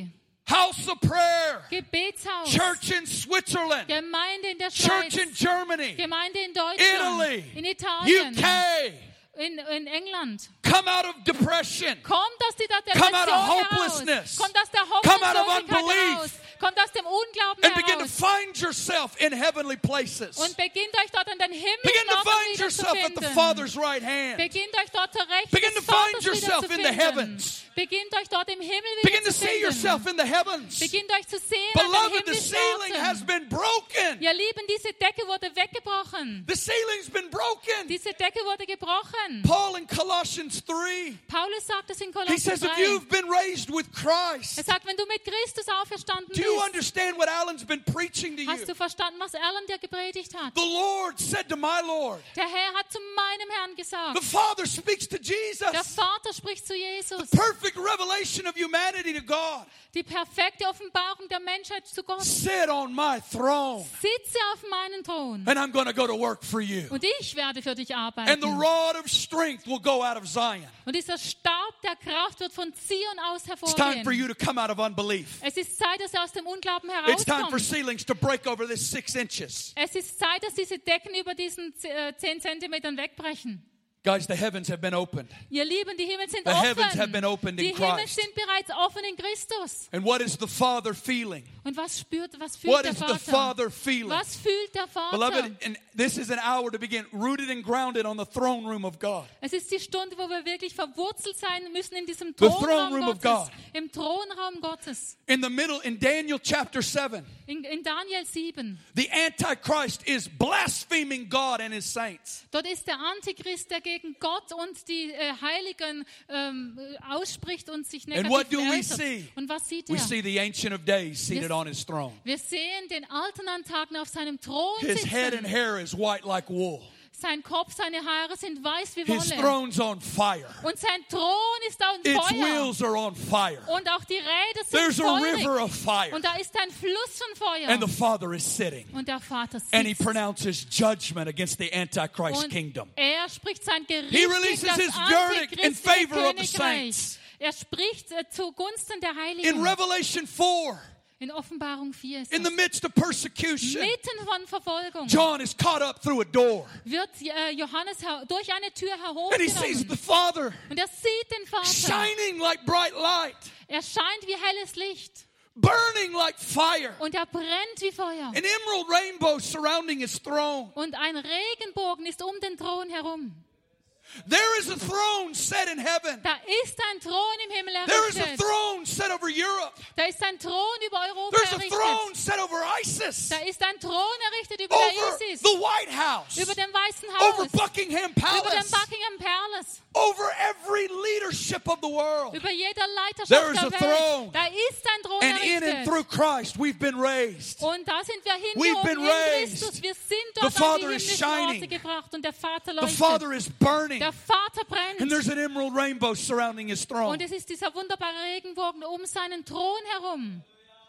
House of Prayer. Gebetshaus, Church in Switzerland. Gemeinde in der Church in Schweiz, Germany. Gemeinde in Deutschland, Italy. in U Italien, K. in, in England. Come out of depression. Kommt aus dieser Come out of Depression hopelessness. heraus. Kommt aus der Come out of Hoffnungslosigkeit unbelief. heraus. Kommt aus dem Unglauben And begin to heraus. find yourself in heavenly places. Und beginnt euch dort an den Begin himmlischen to Orten find yourself at the wiederzufinden. Father's right hand. Beginnt euch dort zur Rechten Begin des to find Vaters yourself in the wiederzufinden. heavens. Beginnt euch dort im Himmel Begin to see yourself wiederzufinden. in the heavens. Beginnt euch zu sehen an den Beloved, the himmlischen ceiling has Orten. been broken. Ihr Lieben, diese Decke wurde weggebrochen. The ceiling's been broken. Diese Decke wurde gebrochen. Paul in Colossians three, Paulus sagt es in he Kolosser says, if drei. you've been raised with Er Christ, sagt, wenn du mit Christus auferstanden do you bist, understand what Alan's been preaching to you? hast du verstanden, was Alan dir gepredigt hat? The Lord said to my Lord, Der Herr hat zu meinem Herrn the gesagt. Father speaks to Der Jesus. Vater spricht zu Jesus. Perfect revelation of humanity to God. Die perfekte Offenbarung der Menschheit zu Gott. Sit on my throne, Sitze auf meinen Thron. and I'm going to go to work for you. Und ich werde für dich And the arbeiten. rod of strength will go out of Zion. Und dieser Stab der Kraft wird von Zion aus It's time for hervorgehen. you to come out of unbelief. Es ist Zeit, dass er aus dem Unglauben It's time for herauskommt. ceilings to break over this six inches. Es ist Zeit, dass diese Decken über diesen äh, zehn Zentimetern wegbrechen. Guys, the heavens have been opened. Ihr Lieben, die Himmel sind The heavens have been offen. opened Die in Himmel Christ. sind bereits offen in Christus. And what is the Father feeling? Und was spürt, was fühlt What der is the Vater? Father feeling? Was fühlt der Vater? Beloved, and this is an hour to begin rooted and grounded on the throne room of God. Es ist die Stunde, wo wir wirklich verwurzelt sein müssen in diesem The throne Thronraum room of Gottes. God. Im Thronraum Gottes. In the middle, in Daniel chapter seven, In, in Daniel sieben. the Antichrist is blaspheming God and his saints. Dort ist der Antichrist, der gegen Gott und die äh, Heiligen ähm, ausspricht und sich And negativ what do we äußert. see? Und was sieht We er? see the Ancient of Days seated Wir- on his throne. Wir sehen den Alten an Tagen auf seinem Thron His head and sitzen. hair is white like wool. Sein Kopf, seine Haare sind weiß wie His Wolle. throne's on fire. Und sein Thron ist auf Its Feuer. wheels are on fire. Und auch die Räder sind There's a feurig. river of fire. Und da ist ein Fluss von Feuer. And the Father is sitting. Und der Vater And he sitzt. pronounces judgment against the Antichrist Und kingdom. er spricht sein Gericht He gegen releases das his verdict in antichristliche favor of the Königreich. saints. Er spricht äh, zugunsten der In Heiligen. Revelation four, In Offenbarung vier ist in das. the midst of persecution, Mitten von Verfolgung John is caught up through a door. wird äh, Johannes her- durch eine Tür And he sees the herhochgenommen. Father Und er sieht den Vater. shining like bright light, Er scheint wie helles Licht. burning like fire. Und er brennt wie Feuer. An emerald rainbow surrounding his throne. Und ein Regenbogen ist um den Thron herum. There is a throne set in heaven. Da ist ein Thron im Himmel There is a errichtet. throne set over Europe. Da ist ein Thron über Europa There's a errichtet. throne set over ISIS, Da ist ein Thron errichtet über over der ISIS, the White House, über dem Weißen over Haus, Buckingham über Palace, dem Buckingham Palace, over every leadership of the world. über jeder There Leiterschaft is der a Welt. throne. Da ist ein Thron And in and errichtet. through Christ, we've been raised. Und da sind wir We've hingehoben been in raised. Christus. Wir sind The dort an die Father is himmlischen Orte shining. gebracht und der Vater The leuchtet. Father is burning. Der Vater And brennt. there's an emerald rainbow surrounding his throne. Und es ist dieser wunderbare Regenbogen um seinen Thron herum.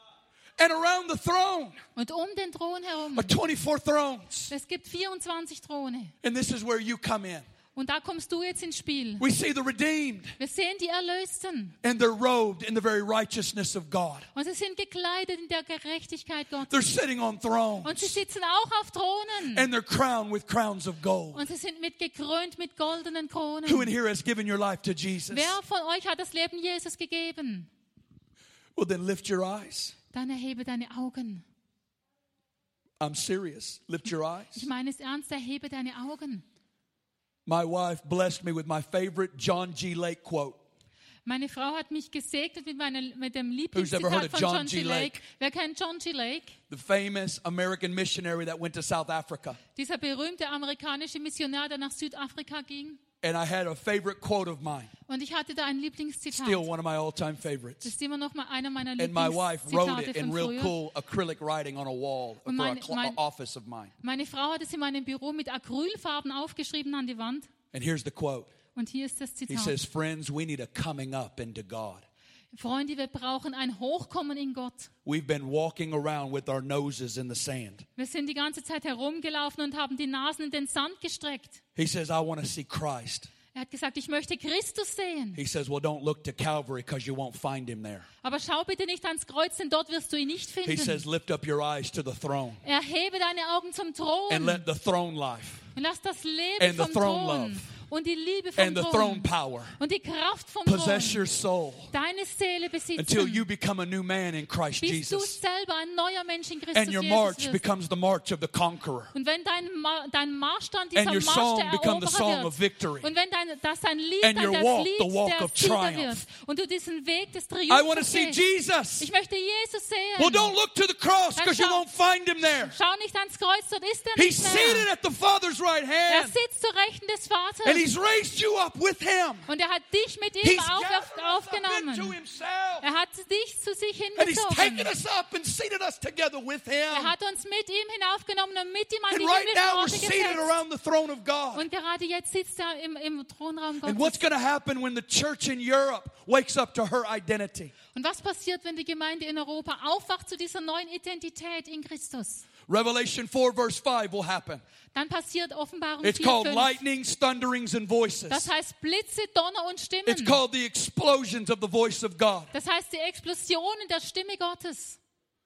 And around the throne Und um den Thron herum. are twenty-four thrones. Es gibt vierundzwanzig Throne. And this is where you come in. Und da kommst du jetzt ins Spiel. We see the redeemed, Wir sehen die Erlösten. and they're robed in the very righteousness of God. Und sie sind gekleidet in der Gerechtigkeit Gottes. They're sitting on Und thrones, sie sitzen auch auf Thronen. and they're crowned with crowns of gold. Und sie sind mit gekrönt mit goldenen Kronen. Who in here has given your life to Jesus? Wer von euch hat das Leben Jesus gegeben? Well, then lift your eyes. Dann erhebe deine Augen. I'm serious. Lift your Ich eyes. meine es ernst, erhebe deine Augen. My wife blessed me with my favorite John G. Lake quote. Meine Frau hat mich gesegnet mit, meiner, mit dem Who's ever heard Lieblingszitat of von John John G. G. Lake? Lake. Wer kennt John G. Lake? The famous American missionary that went to South Africa. Dieser berühmte amerikanische Missionar, der nach Südafrika ging. And I had a favorite quote of mine. Und ich hatte da ein Lieblingszitat. Still one of my all-time Das favorites. ist immer noch mal einer meiner And my wife wrote Lieblingszitate it in von real früher. cool acrylic writing on a wall for Und a mein- cl- mein- office of mine. Meine Frau hat es in meinem Büro mit Acrylfarben aufgeschrieben an die Wand. And here's the quote. Und hier ist das He Zitat. says, friends, we need a coming up into God. Freunde, wir brauchen ein Hochkommen in Gott. We've been walking around with our noses in the sand. Wir sind die ganze Zeit herumgelaufen und haben die Nasen in den Sand gestreckt. He says, I want to see Christ. Er hat gesagt, ich möchte Christus sehen. He says, well, don't look to Calvary because you won't find him there. Aber schau bitte nicht ans Kreuz, denn dort wirst du ihn nicht He finden. says, lift up your eyes to the throne Erhebe deine Augen zum Thron and let the throne life und lass das Leben and the vom throne Thron love und die Liebe vom and the throne Thron power und die Kraft vom possess Thron your soul deine Seele until you besitzen, become a new man in Christ bis du Jesus. selber ein neuer Mensch in Christus And your Jesus march wirst. becomes the march of the conqueror. Und wenn dein, Ma- dein Marschstand dieser And your Marsch song der become the song Eroberer of wird, victory. und wenn dein, das dein Lied And dann your das walk, Lied the walk der of Sieger triumph. wird und du diesen Weg des I want to Triumphes see gehst. Jesus. Ich möchte Jesus sehen. Well, don't look to the cross Dann because you schau- won't find him there. Schau nicht ans Kreuz, dort ist er He's nicht seated mehr. at the Father's right Er hand. sitzt zur Rechten des Vaters And he's raised you up with him. und er hat dich mit ihm He's auf, gathered us up into aufgenommen. himself. Er hat dich zu sich And he's taken hingezogen. us up and seated us together with Er him. hat uns mit ihm hinaufgenommen und mit ihm an And die right himmlischen now we're Orte seated gesetzt. around the throne of God. Und gerade jetzt sitzt er im, im Thronraum And what's Gottes. going to happen when the church in Europe wakes up to her identity? Und was passiert, wenn die Gemeinde in Europa aufwacht zu dieser neuen Identität in Christus? Revelation four verse five will happen. Dann passiert Offenbarung It's vier, called fünf. lightnings, thunderings, and voices. Das heißt Blitze, Donner und It's Stimmen. called the explosions of the voice of God. Das heißt die Explosionen der Stimme Gottes.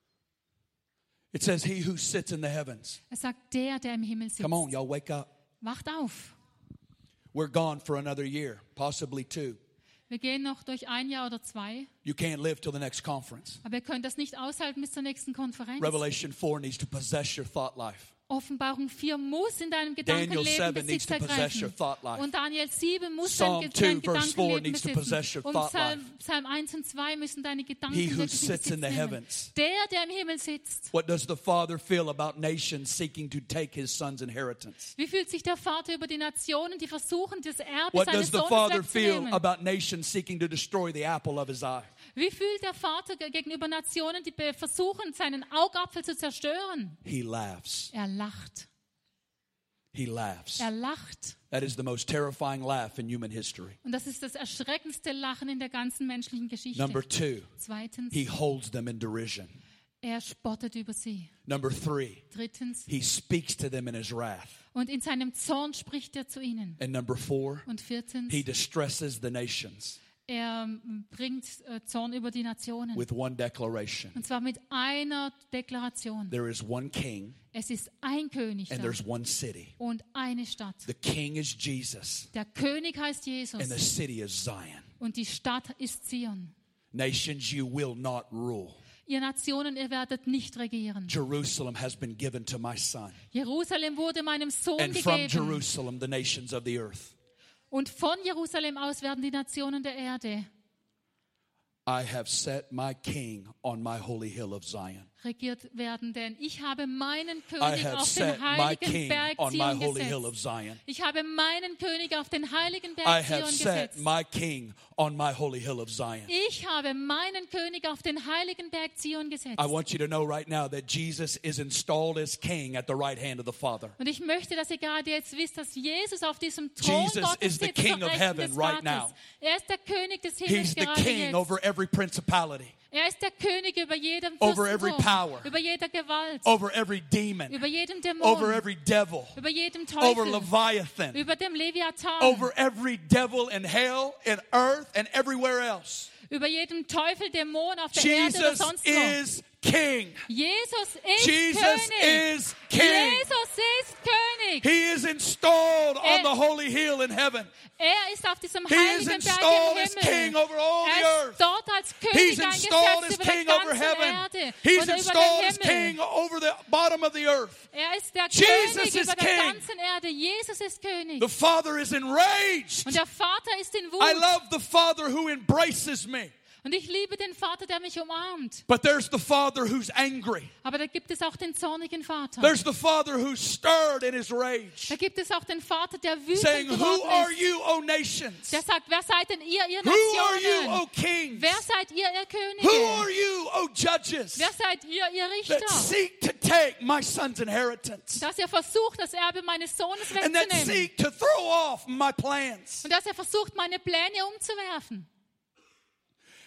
It says, he who sits in the heavens. Er sagt, der, der im Himmel sitzt. Come on, y'all wake up. Wacht auf. We're gone for another year, possibly two. Wir gehen noch durch ein Jahr oder zwei. You can't live till the next conference. Aber ihr könnt das nicht aushalten bis zur nächsten Konferenz. Revelation four needs to possess your thought life. Offenbarung vier muss in deinem Daniel Gedankenleben seven needs Besitz to possess your ergreifen. thought life. Und Daniel sieben muss Psalm dein, two, dein verse four Gedankenleben needs to possess your besitzen. Und thought Psalm, Psalm eins und zwei müssen deine Gedanken He who wirklich in sits in Besitz the nehmen. heavens. Der, der im Himmel sitzt. What does the Father feel about nations seeking to take his son's inheritance? Wie fühlt sich der Vater über die Nationen, die versuchen, das Erbe What seines does the Sohnes Father feel wegzunehmen? about nations seeking to destroy the apple of his eye? Wie fühlt der Vater ge- gegenüber Nationen, die be- versuchen, seinen Augapfel zu zerstören? He laughs. Er lacht. He laughs. Er lacht. That is the most terrifying laugh in human history. Und das ist das erschreckendste Lachen in der ganzen menschlichen Geschichte. Number two, Zweitens, he holds them in derision. er spottet über sie. Number three, Drittens, he speaks to them in his wrath. und in seinem Zorn spricht er zu ihnen. And number four, Und viertens, he distresses the nations er ähm, bringt äh, Zorn über die Nationen. with one declaration. Und zwar mit einer Deklaration. There is one king Es ist ein König and da there's one city. und eine Stadt. The king is Jesus Der König heißt Jesus and the city is Zion. und die Stadt ist Zion. Nations, you will not rule. Ihr Nationen, ihr werdet nicht regieren. Jerusalem has been given to my son. Jerusalem wurde meinem Sohn And from gegeben. Jerusalem, the nations of the earth. Und von Jerusalem aus werden die Nationen der Erde I have set my king on my holy hill of Zion. regiert werden, denn ich habe meinen I König have auf set den my heiligen king Berg on my Zion holy hill of gesetzt. Zion. Ich habe meinen König auf den heiligen I Berg have Zion set gesetzt. my king on my holy hill of Zion. Ich habe meinen König auf den heiligen Berg Zion gesetzt. I want you to know right now that Jesus is installed as king at the right hand of the Father. Und ich möchte, dass ihr gerade jetzt wisst, dass Jesus auf diesem Thron Jesus Gottes is the sitzt, king zur of Rechten heaven des right Vaters. now. Er ist der König des Himmels He's the gerade king jetzt. over every principality, Er ist der König über jedem Over every Fürstentum, power. über jeder Gewalt, over every demon, über jedem Dämon, over every devil, über jedem over Teufel, Leviathan, über dem Leviathan, over every devil in hell, in earth, and everywhere else. über jedem Teufel, Dämon auf der Erde oder Jesus sonst wo. is king. Jesus ist Jesus König. is king. Jesus ist König. He is installed on Er- the holy hill in heaven. Er ist auf diesem He is heiligen Berg installed im as Himmel. king over all the Er ist earth. dort als He's König installed as eingesetzt über king die over ganze heaven. Erde He's oder über installed as den Himmel. king over the bottom of the earth. Er ist der Jesus König is über der king. ganzen Erde. Jesus ist König. The Father is enraged. Und der Vater ist in I Wut. love the Father who embraces me. Und ich liebe den Vater, der mich umarmt. But there's the Father who's angry. Aber da gibt es auch den zornigen Vater. There's the Father who's stirred in his rage, Da gibt es auch den Vater, der wütend saying, Who geworden are ist. you, O nations? Der sagt, wer seid denn ihr, ihr Who are you, Nationen? O kings? Wer seid ihr, ihr Who Könige? are you, O judges? Wer seid ihr, ihr That Richter? seek to take my son's inheritance Dass er versucht, das Erbe meines Sohnes and that wegzunehmen. seek to throw off my plans. Und dass er versucht, meine Pläne umzuwerfen.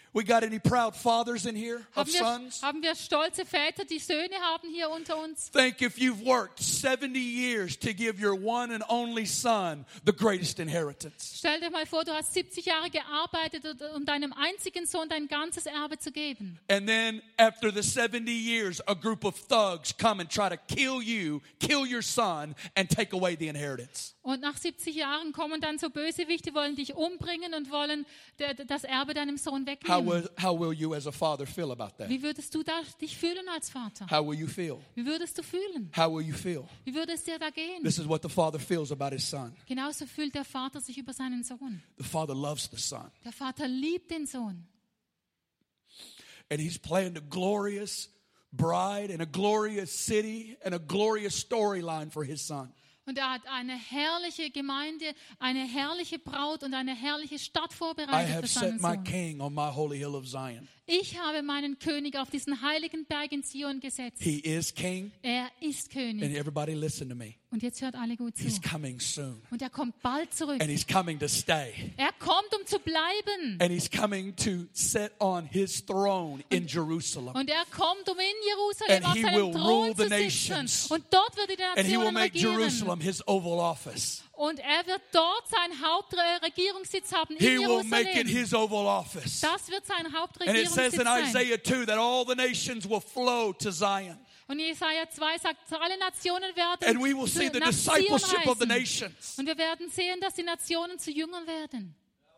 We got any proud fathers in here of Haben wir, sons? haben wir stolze Väter, die Söhne haben hier unter uns? Think if you've worked seventy years to give your one and only son the greatest inheritance. Stell dir mal vor, du hast siebzig Jahre gearbeitet, um deinem einzigen Sohn dein ganzes Erbe zu geben. And then after the seventy years, a group of thugs come and try to kill you, kill your son, and take away the inheritance. Und nach siebzig Jahren kommen dann so Bösewichte, wollen dich umbringen und wollen d- d- das Erbe deinem Sohn How wegnehmen. will, how will you as a father feel about that? Wie würdest du da dich fühlen als Vater? How will you feel? Wie würdest du fühlen? How will you feel? Wie würde es dir da gehen? This is what the father feels about his son. Genauso fühlt der Vater sich über seinen Sohn. The father loves the son. Der Vater liebt den Sohn. And he's planned a glorious bride and a glorious city and a glorious storyline for his son. Und er hat eine herrliche Gemeinde, eine herrliche Braut und eine herrliche Stadt I vorbereitet have für seinen set my Sohn. king on my holy hill of Zion. Ich habe meinen König auf diesen heiligen Berg in Zion gesetzt. He is king, Er ist and König. everybody listen to me. Und jetzt hört alle gut zu. He's coming soon, Und er kommt bald zurück. and he's coming to stay. Er kommt, um zu bleiben. And he's coming to sit on his throne in Jerusalem. Und er kommt, um in Jerusalem And auf he seinem will rule Thron the zu nations. sitzen. Und dort wird er die And he will Nationen make regieren. Jerusalem his oval office. Und er wird dort seinen Hauptregierungssitz haben in He will make it Jerusalem. his oval office. Das wird sein And it Hauptregierungssitz says in sein. Isaiah two that all the nations will flow to Zion. Und Jesaja zwei sagt, alle Nationen werden And we will zu, see the nach Zion discipleship of the reisen. nations. Und wir werden sehen, dass die Nationen zu Jüngern werden.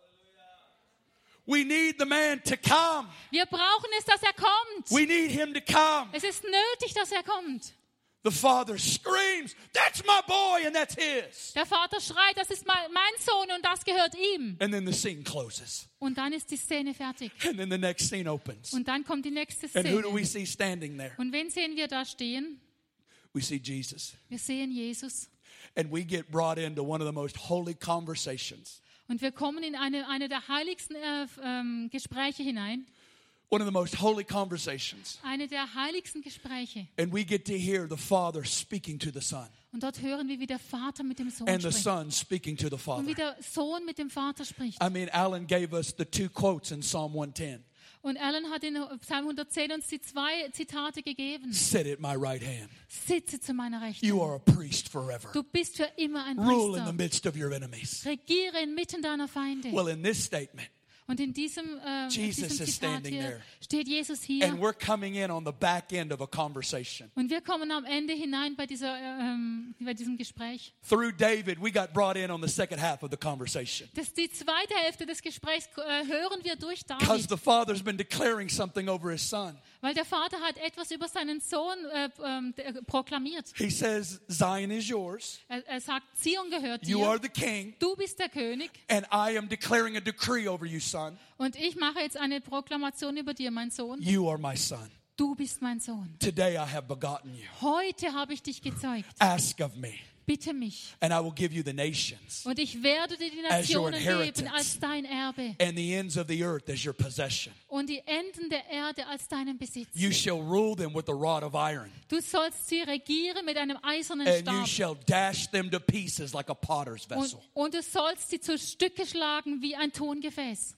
We need the man to come. Wir brauchen es, dass er kommt. We need him to come. Es ist nötig, dass er kommt. The father screams, "That's my boy," and that's his. Der Vater schreit, das ist mein mein Sohn und das gehört ihm. And then the scene closes. Und dann ist die Szene fertig. And then the next scene opens. Und dann kommt die nächste And who do we Szene. see standing there? Und wen sehen wir da stehen? We see Jesus. Wir sehen Jesus. And we get brought into one of the most holy conversations. Und wir kommen in eine, eine der heiligsten äh, ähm, Gespräche hinein. One of the most holy conversations. Eine der heiligsten Gespräche. And we get to hear the Father speaking to the Son. Und dort hören wir, wie der Vater mit dem Sohn And the spricht. Son speaking to the Und wie Father. der Sohn mit dem Vater spricht. I mean, Alan gave us the two quotes in Psalm one ten. Und Alan hat in Psalm hundertzehn uns die zwei Zitate gegeben. Sit at my right hand. Sitze zu meiner Rechten. You are a priest forever. Du bist für immer ein Rule in the Priester. midst of your enemies. Regiere inmitten deiner Feinde. Well, in this statement, Und in diesem, äh, in Jesus diesem is Zitat standing hier there. steht Jesus and hier. we're coming in on the back end of a conversation. Und wir kommen am Ende hinein bei, dieser, äh, ähm, bei diesem Gespräch. Through David, we got brought in on the second half of the conversation. Das, die zweite Hälfte des Gesprächs äh, hören wir durch Because David. the father's been declaring something over his son. Weil der Vater hat etwas über seinen Sohn äh, ähm, äh, proklamiert. He says, Zion is yours. Er, er sagt, Zion gehört You dir. are the king. Du bist der König. And I am declaring a decree over you, son. Und ich mache jetzt eine Proklamation über dir, mein Sohn. You are my son. Du bist mein Sohn. Today I have begotten you. Heute habe ich dich gezeugt. Ask of me, Bitte mich. and I will give you the nations Und ich werde dir die As your Nationen inheritance. geben als dein Erbe. and the ends of the earth as your possession. Und die Enden der Erde als deinen Besitz. You shall rule them with a rod of iron, Du sollst sie regieren mit einem eisernen and you Stab. shall dash them to pieces like a potter's Und, vessel. und du sollst sie zu Stücke schlagen wie ein Tongefäß.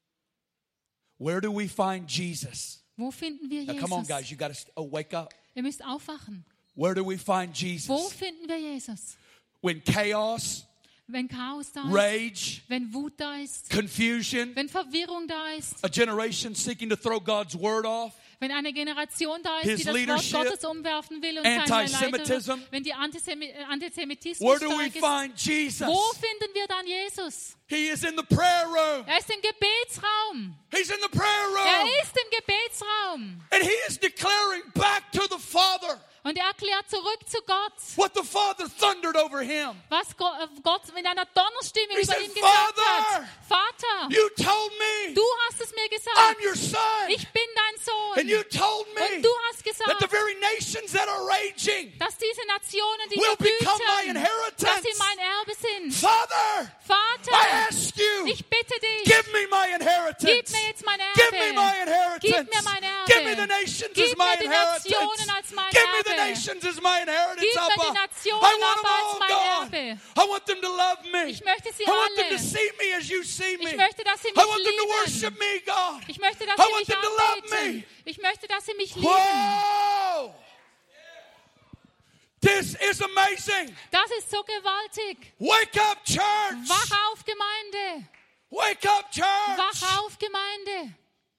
Where do we find Jesus? Wo finden wir Now, come on, Jesus? guys, you got to oh, wake up. Ihr müsst aufwachen. Where do we find Wo Jesus? finden wir Jesus? When chaos, Wenn Chaos da ist, rage, wenn Wut da ist, confusion, wenn Verwirrung da ist, a generation seeking to throw God's word off, wenn eine Generation da His ist, die das Wort leadership, Gottes umwerfen will und seine anti-Semitism. Leiter, wenn die Antisemi äh, Antisemitismus where do we stark ist, find Jesus? wo finden wir dann Jesus? He is in the prayer room. Er ist im Gebetsraum. He's in the prayer room. Er ist im Gebetsraum. And he is declaring back to the Father Und er erklärt zurück zu Gott, what the Father thundered over him. was Gott mit einer Donnerstimme He über said, ihn gesagt Father, hat. Vater, You told me du hast es mir gesagt. I'm your son. Ich bin dein Sohn. And you told me Und du hast that gesagt, the very nations that are raging dass diese Nationen, die will become my wüten, inheritance. dass sie mein Erbe sind. Father, Vater, I ask you, ich bitte dich, give me my inheritance. gib mir jetzt mein Erbe. Give me my inheritance. Gib mir mein Erbe. Give me the nations Gib as my mir die inheritance. Nationen als mein Give me the Erbe. nations nations as my inheritance, Gib mir Abba. die Nationen, I want Abba, als them mein all, God. Erbe. I want them to love me. Ich möchte sie I want them to alle. see me as you see me. Ich möchte, dass sie I mich want them to lieben. worship me, God. Ich möchte, dass I sie want mich them to love anbeten. me. Ich möchte, dass sie mich lieben. Whoa! This is amazing. Das ist so gewaltig. Wake up, church. Wach auf, Gemeinde. Wake up, church. Wach auf, Gemeinde.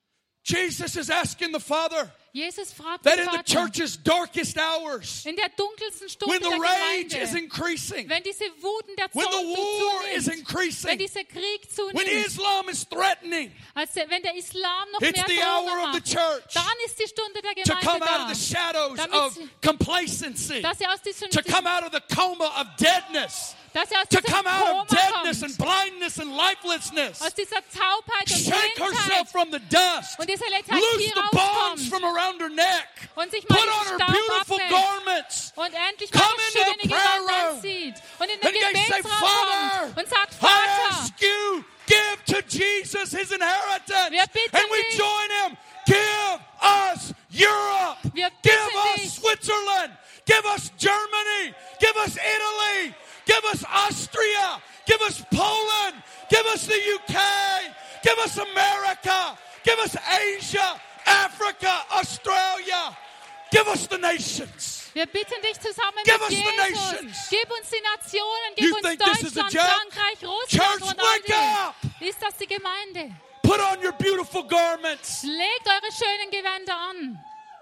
Jesus is asking the Father Jesus fragt that den in the Vater, church's darkest hours, in der dunkelsten Stunde when the der rage Gemeinde, is increasing, wenn diese Wut und der when Zorn the war is zunimmt, wenn increasing, dieser Krieg when zunimmt, Islam is threatening, als der, wenn der Islam noch it's mehr the hour Drohungen of the macht, church dann ist die Stunde der to come Gemeinde out of the da, shadows damit of sie- complacency, dass sie aus diesem, to come out of the coma of deadness, dass sie aus to diesem come out Koma of deadness and kommt, blindness and lifelessness. aus dieser Taubheit und Shake herself Blindheit from the dust. und dieser Loose Lethargie the bonds rauskommt from around her neck. und sich mal Put den on her Staub beautiful abwäscht garments. und endlich mal Come das into the schöne prayer Gewand room. anzieht und in den And you say, Gebetsraum Father, kommt und sagt, I Vater, ask you, give to Jesus his inheritance. Wir bitten And we dich. join him. Give us Europe. Wir Give bitten us dich. Switzerland. Give us Germany. Give us Italy. Give us Austria. Give us Poland. Give us the U K. Give us America. Give us Asia, Africa, Australia. Give us the nations. wir bitten dich zusammen Give mit us the Jesus, nations. gib uns die Nationen, You gib uns think this is a Deutschland, joke? Frankreich, Russland Church, und wake all up. die. Ist das die Gemeinde? Put on your beautiful garments. Legt eure schönen Gewänder an.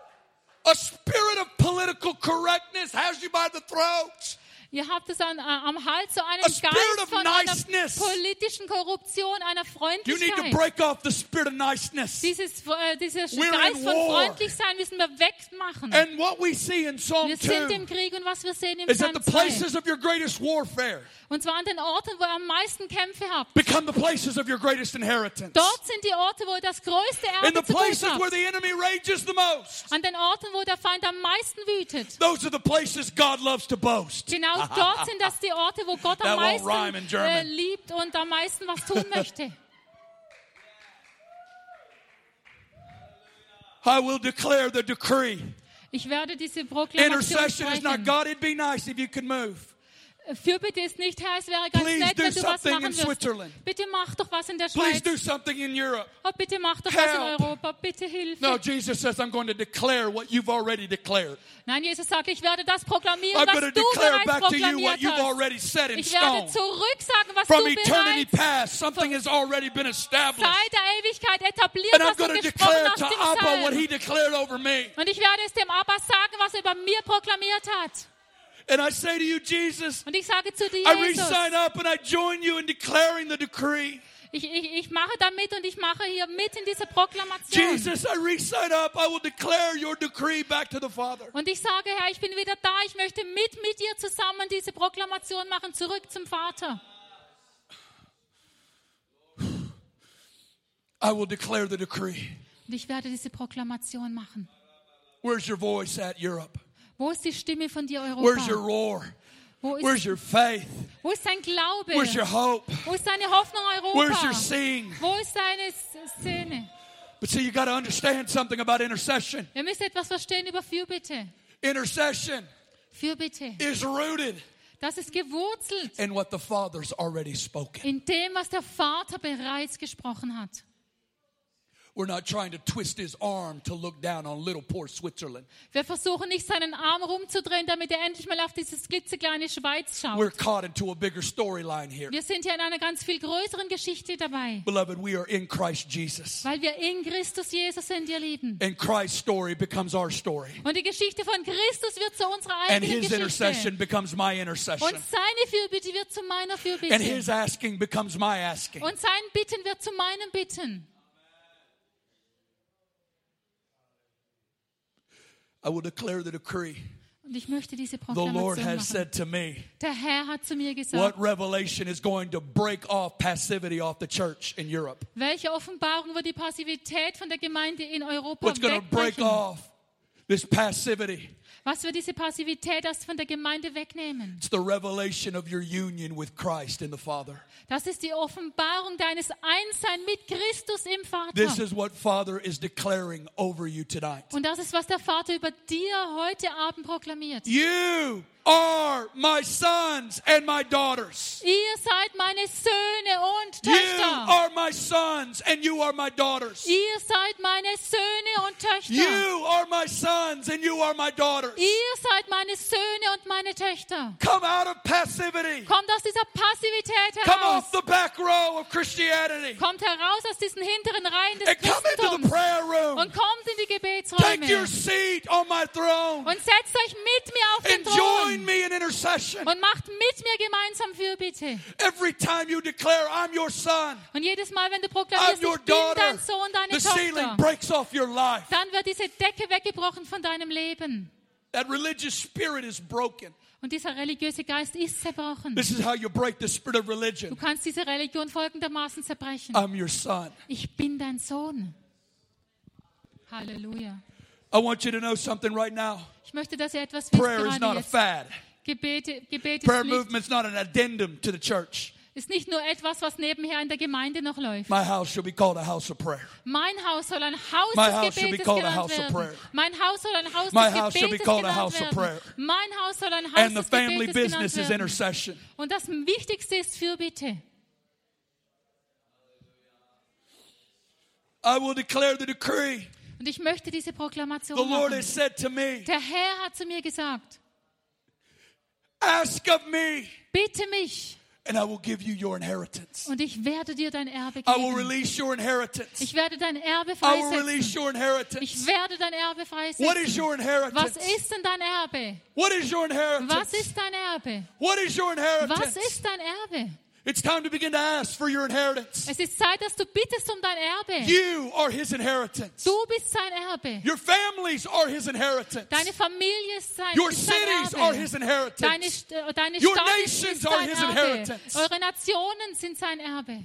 A spirit of political correctness has you by the throat. Ihr habt es an, äh, am Hals, so einen A spirit Geist of von niceness. einer politischen Korruption, einer You need to Freundlichkeit. break off the spirit of niceness. Dieses, äh, dieser We're Geist in von war. Freundlichsein müssen wir wegmachen. And what we see in Psalm Wir sind two im Krieg und was wir sehen im is that Psalm the zwei. places of your greatest warfare Und zwar an den Orten, wo ihr am meisten Kämpfe habt. become the places of your greatest inheritance. Dort sind die Orte, wo ihr das größte In the Erbe zu Gut places where habt. the enemy rages the most, An den Orten, wo der Feind am meisten wütet. those are the places God loves to boast. Genau dort sind das die Orte, wo Gott That am won't rhyme in meisten German. äh, liebt und am meisten was tun möchte. I will declare the decree. Ich werde diese Proklamation Intercession is not sprechen. God. It'd be nice if you could move. Fürbitte ist nicht, Herr, es wäre ganz Please nett, do wenn du was something machen in wirst. Switzerland. Bitte mach doch was in der Please Schweiz. do something in Europe. Oh, bitte mach doch was in Help. Europa. Bitte hilf. No, Jesus says, I'm going to declare what you've already declared. Nein, Jesus sagt, ich werde das proklamieren, I'm was going to du declare bereits back to you what proklamiert you've hast. already set in Ich werde stone. zurück sagen, was From du eternity bereits past, something has already been established. seit der Ewigkeit etabliert And I'm hast und going to gesprochen declare hast to im Abba what Psalm. he declared over me. Und ich werde es dem Abba sagen, was er über mir proklamiert hat. And I say to you, Jesus, Und ich sage zu dir, I Jesus, re-sign up and I join you in declaring the decree. ich, ich, ich mache da mit und ich mache hier mit in dieser Proklamation. Jesus, I re-sign up. I will declare your decree back to the Father. Und ich sage, Herr, ich bin wieder da. Ich möchte mit mit dir zusammen diese Proklamation machen, zurück zum Vater. I will declare the decree. Und ich werde diese Proklamation machen. Where's your voice at, Europe? Wo ist die Stimme von dir, Where's your Europa? roar? Wo Where's ist, your faith? wo ist dein Glaube? Where's your hope? Wo ist deine Hoffnung, Where's your Europa? seeing? Wo ist deine S- Szene? But see, you got to understand something about intercession. Wir müssen etwas verstehen über Fürbitte. Intercession Fürbitte, is rooted das ist gewurzelt in what the Father's already spoken. in dem, was der Vater bereits gesprochen hat. We're not trying to twist his arm to look down on little poor Switzerland. Wir versuchen nicht, seinen Arm rumzudrehen, damit er endlich mal auf dieses klitzekleine Schweiz We're schaut. caught into a bigger storyline here. Wir sind hier in einer ganz viel größeren Geschichte dabei, Beloved, we are in Christ Jesus. weil wir in Christus Jesus sind, ihr Lieben. And Christ's story becomes our story. Und die Geschichte von Christus wird zu unserer And eigenen his intercession Geschichte. becomes my Und intercession. seine Fürbitte wird zu meiner And Fürbitte. his asking becomes my asking. Und sein Bitten wird zu meinem Bitten. I will declare the decree. Und ich möchte diese The Lord Proklamation has machen. said to me, Der Herr hat zu mir what gesagt, revelation is going to break off passivity off the church in Europe? welche Offenbarung wird die Passivität von der Gemeinde in Europa What's going to break wegbrechen? off This passivity. Was wir diese Passivität erst von der Gemeinde wegnehmen. It's the revelation of your union with Christ in the Father. Das ist die Offenbarung deines Einsseins mit Christus im Vater. This is what Father is declaring over you tonight. Und das ist, was der Vater über dir heute Abend proklamiert. You are my sons and my daughters. Ihr seid meine Söhne und You Töchter. are my sons and you are my daughters. Ihr seid meine Söhne und Töchter. You are my sons and you are my daughters. Ihr seid meine Söhne und meine Töchter. Come out of passivity. Kommt aus dieser Passivität Come heraus. off the back row of Christianity. Kommt heraus aus diesen hinteren Reihen des And come into the Christentums. prayer room. Und kommt in die Take Gebetsräume. your seat on my throne. Und setzt euch mit mir auf den And join Thron. me in intercession. Und macht mit mir gemeinsam Fürbitte. Every time you declare, I'm your son, Und jedes Mal, wenn du I'm proklamierst, your ich bin daughter, dein Sohn, deine the ceiling Tochter, breaks off your life. dann wird diese Decke weggebrochen von deinem Leben. That religious spirit is broken. Und dieser religiöse Geist ist zerbrochen. This is how you break the spirit of Du religion. kannst diese Religion folgendermaßen zerbrechen. I'm your son. Ich bin dein Sohn. Halleluja. I want you to know something right now. Ich möchte, dass ihr etwas wisst Prayer is gerade not a jetzt. fad. Gebete, Gebet Prayer ist, nicht, movement's not an addendum to the church. ist nicht nur etwas, was nebenher in der Gemeinde noch läuft. My house shall be called a house of prayer. Mein Haus soll ein Haus My des house shall be Gebetes called a genannt house of werden. prayer. Mein Haus soll ein Haus My des house shall be Gebetes called a genannt house of prayer. werden. Mein Haus soll ein Haus And the des family Gebetes genannt business is werden. intercession. Und das Wichtigste ist Fürbitte. I will declare the decree. Und ich möchte diese Proklamation The Lord machen. has said to me, Der Herr hat zu mir gesagt, ask of me, bitte mich and I will give you your inheritance. und ich werde dir dein Erbe I will geben. release your inheritance. Ich werde dein Erbe I will release freisetzen. your inheritance. Ich werde dein Erbe What is freisetzen. your Was inheritance? ist denn dein Erbe? What is your Was inheritance? ist dein Erbe? What is your Was inheritance? ist dein Erbe? It's time to begin to ask for your inheritance. Es ist Zeit, dass du bittest um dein Erbe. You are his inheritance. Du bist sein Erbe. Your families are his inheritance. Deine Familie ist sein, Your ist sein cities Erbe. are his Deine, inheritance. St- äh, deine Your Staaten nations ist are sein his Erbe. inheritance. Eure Nationen sind sein Erbe.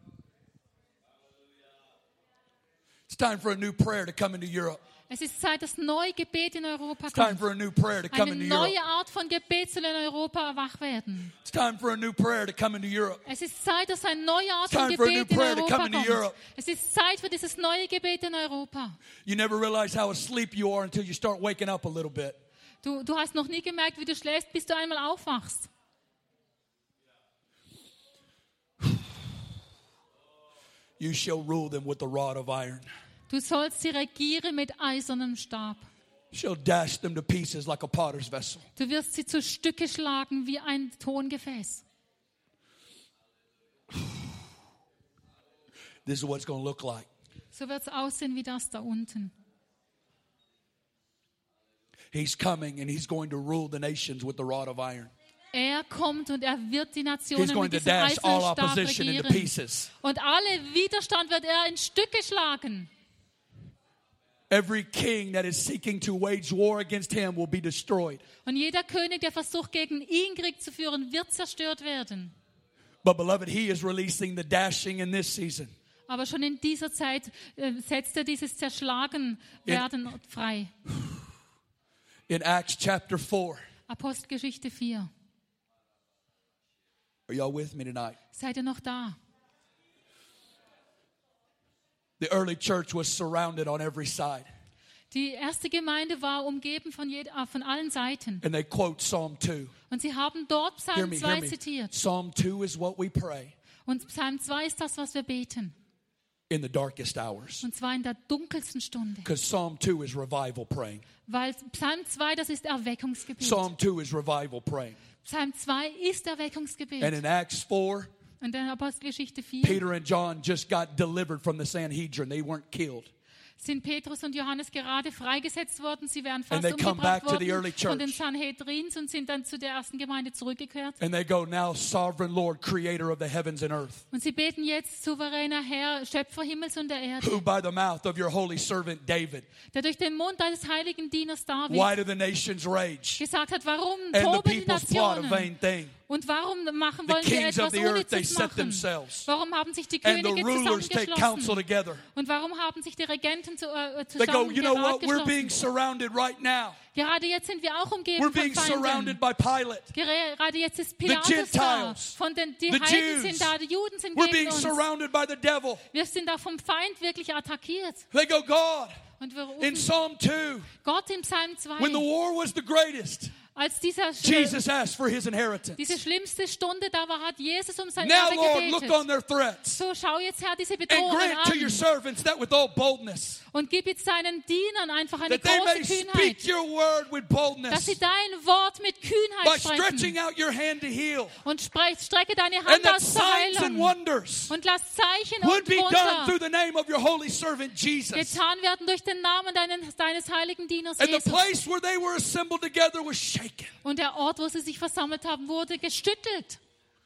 It's time for a new prayer to come into Europe. Es ist Zeit, dass neue Gebet in Europa It's time kommt. for a new prayer to come Eine into Europe. neue Art von Gebet soll in Europa wach werden. It's time for a new prayer to come into Europe. Es ist Zeit, dass eine neue Art It's von time for a new Gebet in prayer to Europa come into kommt. Europe. Es ist Zeit für dieses neue Gebet in Europa. You never realize how asleep you are until you start waking up a little bit. Du, du hast noch nie gemerkt, wie du schläfst, bis du einmal aufwachst. You shall rule them with the rod of iron. Du sollst sie regieren mit eisernem Stab. You shall dash them to pieces like a potter's vessel. Du wirst sie zu Stücke schlagen wie ein Tongefäß. This is what it's going to look like. So wird es aussehen wie das da unten. He's coming and he's going to rule the nations with the rod of iron. Er kommt und er wird die He's Nationen going mit to diesem dash all eisernen Stab opposition into regieren. pieces. Und alle Widerstand wird er in Stücke schlagen. Every king that is seeking to wage war against him will be destroyed. Und jeder König, der versucht, gegen ihn Krieg zu führen, wird zerstört werden. But beloved, he is releasing the dashing in this season. Aber schon in dieser Zeit äh, setzt er dieses Zerschlagen werden frei. In Acts chapter four. Apostelgeschichte vier. Are y'all with me tonight? Seid ihr noch da? The early church was surrounded on every side. Die erste Gemeinde war umgeben von, jed- äh, von allen Seiten. And they quote Psalm two. Und sie haben dort Hear Psalm me, hear zwei me. zitiert. Psalm two is what we pray Und Psalm zwei ist das, was wir beten. in the darkest hours. Und zwar in der dunkelsten Stunde. Because Psalm two is revival praying. Weil Psalm zwei, das ist Erweckungsgebet. Psalm two is revival praying. Psalm zwei ist Erweckungsgebet. And in Acts four, Und in Apostelgeschichte vier Peter and John just got delivered from the Sanhedrin. They weren't killed. sind Petrus und Johannes gerade freigesetzt worden. Sie wären And fast they come back umgebracht to the early worden von den church. Sanhedrins und sind dann zu der ersten Gemeinde zurückgekehrt. And they go, now sovereign Lord, creator of the heavens and earth, Und sie beten jetzt, souveräner Herr, Schöpfer Himmels und der Erde, who by the mouth of your holy servant David, der durch den Mund deines heiligen Dieners David why do the nations rage? gesagt hat, warum And the toben die peoples plot a Nationen vain thing. Und warum machen, The wollen sie kings of etwas the earth, they Unnützes set machen? themselves. Warum haben sich die And the Könige rulers take counsel zusammengeschlossen? together. Und warum haben sich die Regenten zu, äh, They go, zusammen you know what? We're being geschlossen? surrounded right now. Gerade jetzt sind wir auch umgeben We're von being Feinden. surrounded by Pilate. Gerade jetzt ist Pilatus da. Gentiles, Von den, die the Heiden Jews. sind da, die Juden sind We're gegen being uns. surrounded by the devil. Wir sind da vom Feind wirklich attackiert. They go, God, Und wir in rufen Psalm two, Gott im Psalm zwei. when the war was the greatest, Als dieser, Jesus asked for his inheritance. diese schlimmste Stunde da war, hat Jesus um sein Now, Erbe Lord, look on gebetet. their threats So schau jetzt, Herr, diese and Bedrohungen grant to your an servants that with all boldness, und gib jetzt seinen Dienern einfach eine that they may große speak Kühnheit, your word with dass boldness sie dein Wort mit by Kühnheit stretching sprechen. out your hand to heal, Und sprech, strecke deine and Hand that aus zu signs and heilen. wonders Und lass Zeichen would und be done through Wunder the name of your holy servant Jesus. getan werden durch den Namen deines, deines heiligen Dieners And the Jesus. place where they were assembled together was shaken. Und der Ort, wo sie sich versammelt haben, wurde geschüttelt.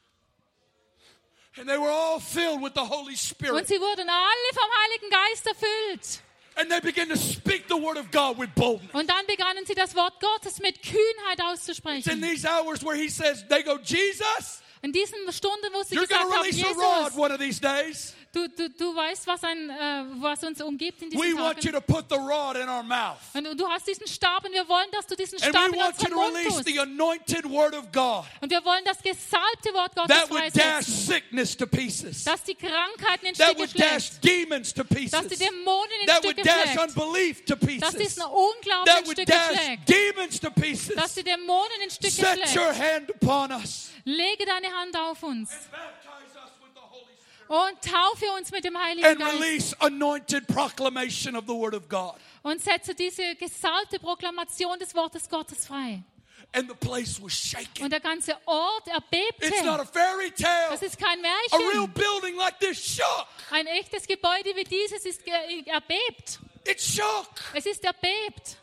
And they were all filled with the Holy Und Spirit. sie wurden alle vom Heiligen Geist erfüllt. And they began to speak the word of God with boldness. Und dann begannen sie das Wort Gottes mit Kühnheit It's in auszusprechen. these hours where he says, they go, Jesus, In diesen Stunden, wo sie you're going gesagt to haben, release a rod Jesus, one of these days. du, du, du weißt, was, ein, äh, was uns umgibt in We diesen want you Tagen. to put the rod in our mouth. Und du hast diesen Stab und wir wollen, dass du diesen And Stab we in want you unseren to Mund release tust. the anointed word of God Und wir wollen das gesalbte Wort Gottes that would dash freisetzen, sickness to pieces, dass die Krankheiten in that Stücke would dash schlägt, demons to dass die pieces, Dämonen in that Stücke would dash schlägt, unbelief to dass pieces, diesen Unglauben that in would Stücke dash schlägt, demons to dass pieces. die Dämonen in Stücke Set your schlägt. hand upon us. Lege deine Hand auf uns Baptize us with the Holy Spirit. und taufe uns mit dem Heiligen And Geist release anointed proclamation of the word of God. und setze diese gesalbte Proklamation des Wortes Gottes frei. And the place was shaken. Und der ganze Ort It's not a erbebte. fairy tale. Das ist kein A real Märchen. building like this shook. Ein echtes Gebäude wie dieses ist ge- erbebt. It shook. Es ist erbebt.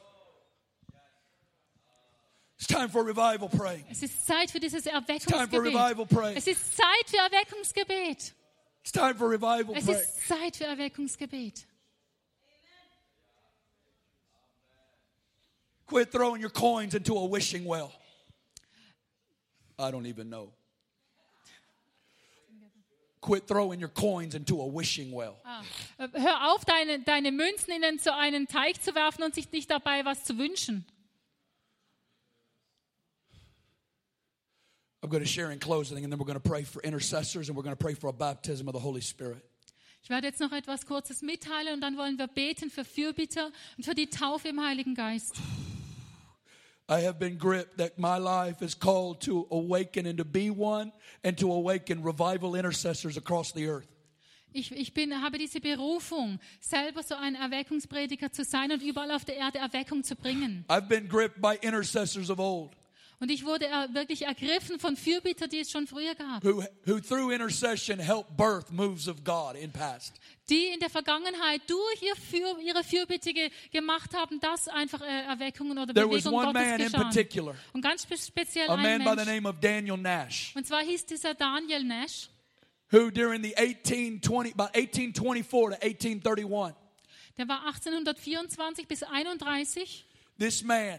It's time for revival praying. Es ist Zeit für dieses Time for Erweckungsgebet. revival praying. Es ist Zeit für Erweckungsgebet. It's time for revival Es praying. ist Zeit für Erweckungsgebet. Quit throwing your coins into a wishing well. I don't even know. Quit throwing your coins into a wishing well. Ah. Hör auf, deine, deine Münzen in so einen Teich zu werfen und sich nicht dabei was zu wünschen. I'm going to share in closing, and then we're going to pray for intercessors, and we're going to pray for a baptism of the Holy Spirit. Ich werde jetzt noch etwas Kurzes mitteilen und dann wollen wir beten für Fürbitter und für die Taufe im Heiligen Geist. I have been gripped that my life is called to awaken and to be one and to awaken revival intercessors across the earth. Ich, ich bin, habe diese Berufung, selber so ein Erweckungsprediger zu sein und überall auf der Erde Erweckung zu bringen. I've been gripped by intercessors of old Und ich wurde er, wirklich ergriffen von Fürbitter, die es schon früher gab, who, who through intercession helped birth moves of God in past. die in der Vergangenheit durch ihr Für, ihre Fürbitte ge, gemacht haben, dass einfach äh, Erweckungen oder There was Bewegungen one man Gottes in geschahen. particular, Und ganz spe speziell a ein man by the Mensch. name of Daniel Nash, Und zwar hieß dieser Daniel Nash, who during the eighteen twenty, about eighteen twenty-four to eighteen thirty-one, der war achtzehnhundertvierundzwanzig bis einunddreißig. this man,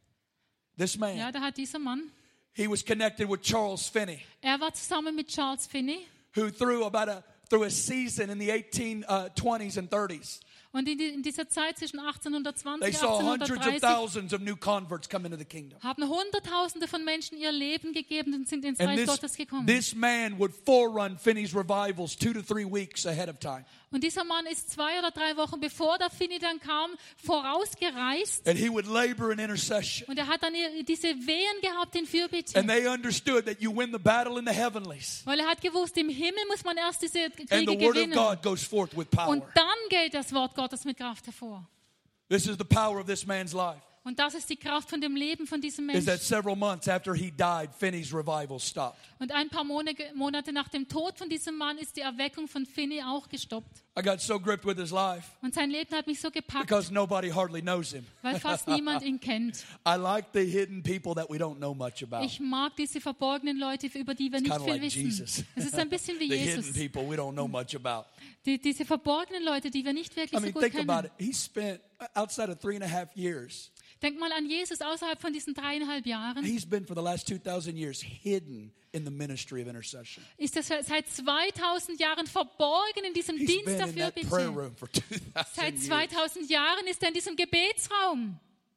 this man, Ja, da hat dieser Mann, he was connected with Charles Finney, er war zusammen mit Charles Finney. who through about a through a season in the eighteen twenties and thirties, Und in, die, in dieser Zeit zwischen they achtzehnhundertzwanzig und saw hundreds of achtzehnhundertdreißig thousands of new converts come into the kingdom. haben Hunderttausende von Menschen ihr Leben gegeben und sind ins And Reich this, Gottes gekommen. this man would forerun Finney's revivals two to three weeks ahead of time. Und dieser Mann ist zwei oder drei Wochen bevor der Finney dann kam, vorausgereist. And he would labor in intercession. Und er hat dann ihr- diese Wehen gehabt in Fürbitte. And they understood that you win the battle in the heavenlies. Weil er hat gewusst, im Himmel muss man erst diese And Kriege the word of gewinnen. God goes forth with power. Und dann geht das Wort Gottes mit Kraft hervor. This is the power of this man's life. Und das ist die Kraft von dem Leben von diesem Is that Menschen. several months after he died, Finney's revival stopped. Und ein paar Monate, Monate nach dem Tod von diesem Mann ist die Erweckung von Finney auch gestoppt. I got so gripped with his life Und sein Leben hat mich so gepackt, because nobody hardly knows him. weil fast niemand ihn kennt. I like the hidden people that we don't know much about. Ich mag diese verborgenen Leute, über die wir nicht Kind of viel like wissen. Jesus. Es ist ein bisschen wie The hidden Jesus. people we don't know much about. Die, diese verborgenen Leute, die wir nicht I wirklich so mean, gut think about kennen. it. He spent outside of three and a half years. Denk mal an Jesus außerhalb von diesen dreieinhalb Jahren. He's been for the last two thousand years hidden in the ministry of intercession. Ist er seit zweitausend Jahren verborgen in diesem He's Dienst been der in that prayer Fürbitte. room for two Seit thousand years. zweitausend Jahren ist er in diesem Gebetsraum.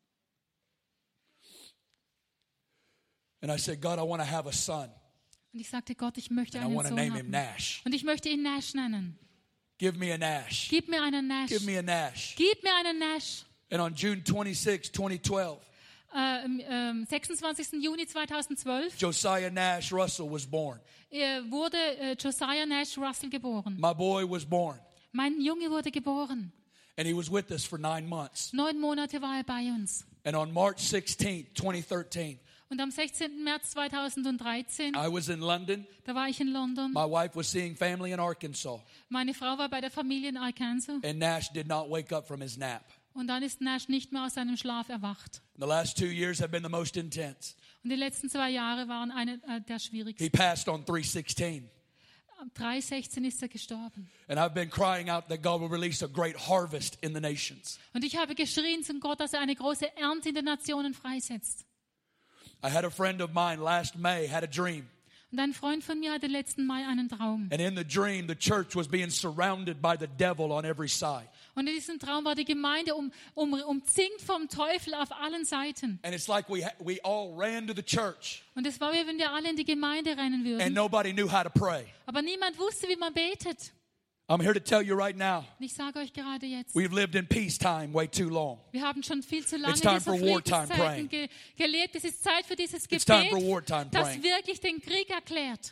And I said, God, I want to have a son. Und ich sagte, Gott, ich möchte And I einen want to Sohn name him haben. Nash. Und ich möchte ihn Nash nennen. Give me a Nash. Gib mir einen Nash. Give me a Nash. Gib mir einen Nash. And on June twenty-sixth, twenty twelve, Äh, am ähm, sechsundzwanzigsten Juni zweitausendzwölf Josiah Nash Russell was born. äh, wurde äh, Josiah Nash Russell geboren. My boy was born. Mein Junge wurde geboren. And he was with us for nine months. Neun Monate war er bei uns. And on March sixteenth, twenty thirteen, Und am sechzehnten März zweitausenddreizehn, I was in London. da war ich in London. My wife was seeing family in Arkansas. Meine Frau war bei der Familie in Arkansas. And Nash did not wake up from his nap. Und dann ist Nash nicht mehr aus seinem Schlaf erwacht. The last two years have been the most intense. Und die letzten zwei Jahre waren eine äh, der He schwierigsten. passed on three sixteen. Am drei sechzehn ist er gestorben. And I've been crying out that God will release a great harvest in the nations. Und ich habe geschrien zum Gott, dass er eine große Ernte in den Nationen freisetzt. I had a friend of mine last May had a dream. Und ein Freund von mir hatte letzten Mai einen Traum. And in the dream, the church was being surrounded by the devil on every side. Und in diesem Traum war die Gemeinde um, um, umzingt vom Teufel auf allen Seiten. And it's like we ha- we all ran to the church Und es war wie wenn wir alle in die Gemeinde rennen and würden. nobody knew how to pray. Aber niemand wusste, wie man betet. I'm here to tell you right now, Und ich sage euch gerade jetzt, we've lived in peacetime way too long. wir haben schon viel zu lange It's in time dieser for wartime Friedenszeiten ge gelebt. Es ist Zeit für dieses It's time for Gebet, wartime das praying. wirklich den Krieg erklärt.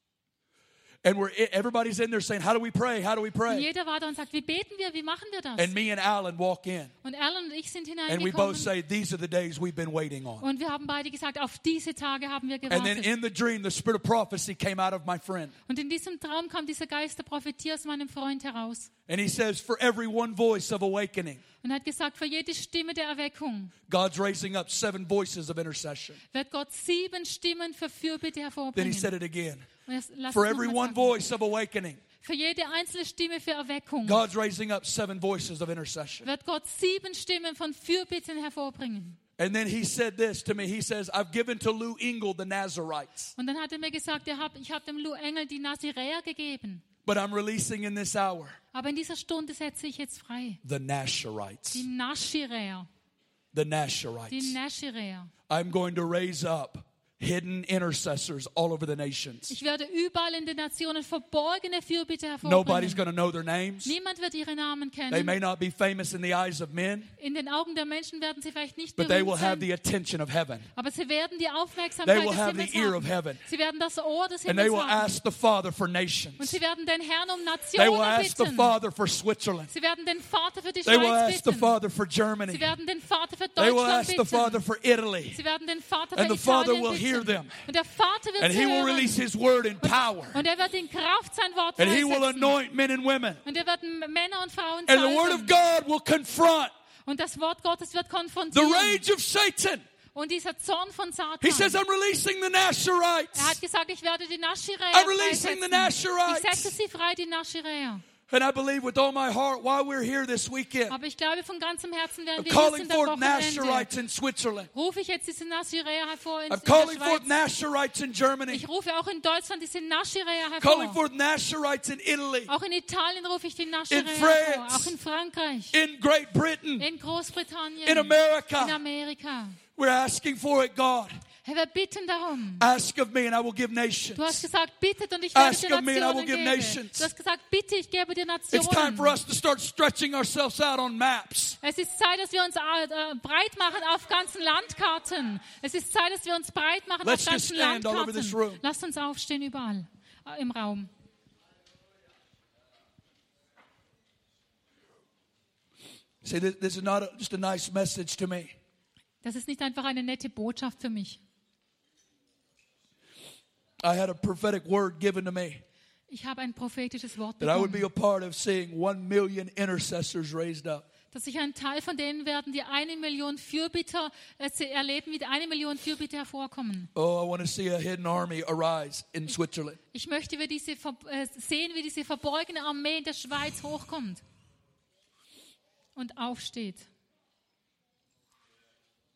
And we're everybody's in there saying, how do we pray? How do we Und pray? jeder war da und sagt, wie beten wir, wie machen wir das? And me and Alan walk in. Und Alan und ich sind And we both hineingekommen. say, these are the days we've been waiting on. Und wir haben beide gesagt, auf diese Tage haben wir And then gewartet. in the dream, the spirit of prophecy came out of my friend. Und in diesem Traum kam dieser Geist der Prophetie aus meinem Freund heraus. And he says, for every one voice of awakening, Und hat gesagt, für jede Stimme der Erweckung God's raising up seven voices of intercession. wird Gott sieben Stimmen für Fürbitte Then he hervorbringen. said it again. Und jetzt lasst For uns every noch mal one sagen. voice of awakening, Für jede einzelne Stimme für Erweckung God's raising up seven voices of intercession. wird Gott sieben Stimmen von Fürbitten hervorbringen. And then he said this to me. He says, I've given to Lou Engle the Nazarites, Und dann hat er mir gesagt, er hab, ich habe dem Lou Engel die Naziräer gegeben. but I'm releasing in this hour Aber in dieser Stunde setze ich jetzt frei. the Nasharites. Die Naschiräer. The Die Nasharites. Naschiräer. I'm going to raise up hidden intercessors all over the nations. Ich werde überall in den Nationen verborgene Fürbitte Nobody's hervorbringen. going to know their names. Niemand wird ihre Namen They kennen. may not be famous in the eyes of men, In den Augen der Menschen werden sie vielleicht nicht but they will berühmt have the sein, attention of heaven. aber sie werden die They Aufmerksamkeit will des have Himmels the ear of haben. heaven. Sie werden das Ohr des And they Himmels will haben. ask the Father for Und nations. sie werden den Herrn um They will Nationen ask the bitten. Father for Switzerland. Sie werden den Vater für die They will Schweiz ask the bitten. Father for Sie Germany. werden den Vater für They will Deutschland ask the Father bitten. for Italy. Sie werden den Vater And für the Father Italien will hear bitten. them. Und der Vater wird And sie He will hören. release His word in power. Und er wird in Kraft sein Wort And He will freisetzen. anoint men and women. Und er wird M- Männer und Frauen And the word of salben. God will confront Und das Wort Gottes wird the konfrontieren. rage of Satan. Und dieser Zorn von Satan. He says, I'm releasing the Nasharites. Er hat gesagt, ich werde die Naschiräer I'm releasing the freisetzen. Nasharites. Ich setze sie frei, die Naschiräer. And I believe with all my heart, while we're here this weekend, Aber ich glaube, von ganzem Herzen werden I'm wir jetzt calling in der forth Wochenende, Nasharites in Switzerland. rufe ich jetzt diese Naschiräer hervor in, I'm in der calling forth Schweiz. Nasharites in Germany. Ich rufe auch in Deutschland diese Naschiräer Calling hervor. forth Nasharites in Italy. Auch in Italien rufe ich die Naschiräer In hervor. France. Auch in Frankreich. In Great Britain. In Großbritannien. In America. In Amerika. We're asking for it, God. Herr, wir bitten darum. Ask of me and I will give nations. Du hast gesagt, bittet und ich werde Ask dir of me and I will Nationen give geben. nations. Du hast gesagt, bitte, ich gebe dir It's time for Nationen. us to start stretching ourselves out on maps. Es ist Zeit, dass wir uns äh, breit machen auf ganzen Landkarten. Es ist Zeit, dass wir uns breit machen Let's auf just ganzen stand all over this room. Landkarten. Lasst uns aufstehen überall äh, im Raum. See, this, this is not a, just a nice message to me. Das ist nicht einfach eine nette Botschaft für mich. I had a prophetic word given to me Ich habe ein prophetisches Wort that I would be bekommen, a part of seeing one million intercessors raised up. dass ich ein Teil von denen werden, die eine Million Fürbitter äh, sie erleben, wie eine Million Fürbitter hervorkommen. Oh, I want to see a hidden army arise in Switzerland. Ich möchte wie diese, ver- äh, sehen, wie diese verborgene Armee in der Schweiz hochkommt und aufsteht.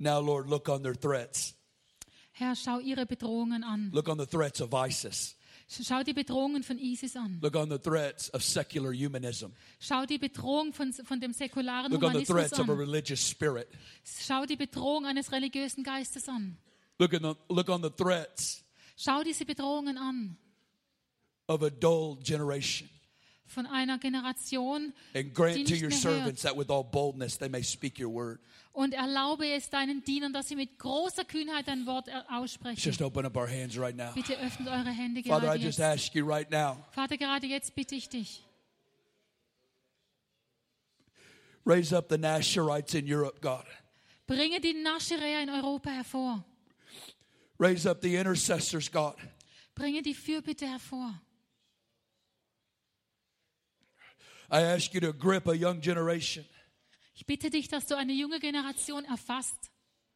Now, Lord, look on their threats. Herr, schau ihre Bedrohungen an. Look on the threats of ISIS. Schau die Bedrohungen von ISIS an. Look on the threats of secular humanism. Schau die Bedrohung von, von dem säkularen Look on the Humanismus threats of a an. religious spirit. Schau die Bedrohung eines religiösen Geistes an. Look, in the, look on the threats Schau diese Bedrohungen an. of a dull generation. Von einer Generation, And die grant to nicht your mehr servants hört. that with all boldness they may speak your word. Und erlaube es deinen Dienern, dass sie mit großer Kühnheit dein Wort Let's aussprechen. just open up our hands right now. Bitte öffnet eure Hände Father, I gerade just jetzt. ask you right now, Vater, gerade jetzt bitte ich dich. raise up the Nashorites in Europe, God. Bringe die Nascheräer in Europa hervor. Raise up the intercessors, God. Bringe die Fürbitte hervor. I ask you to grip a young generation. Ich bitte dich, dass du eine junge Generation erfasst.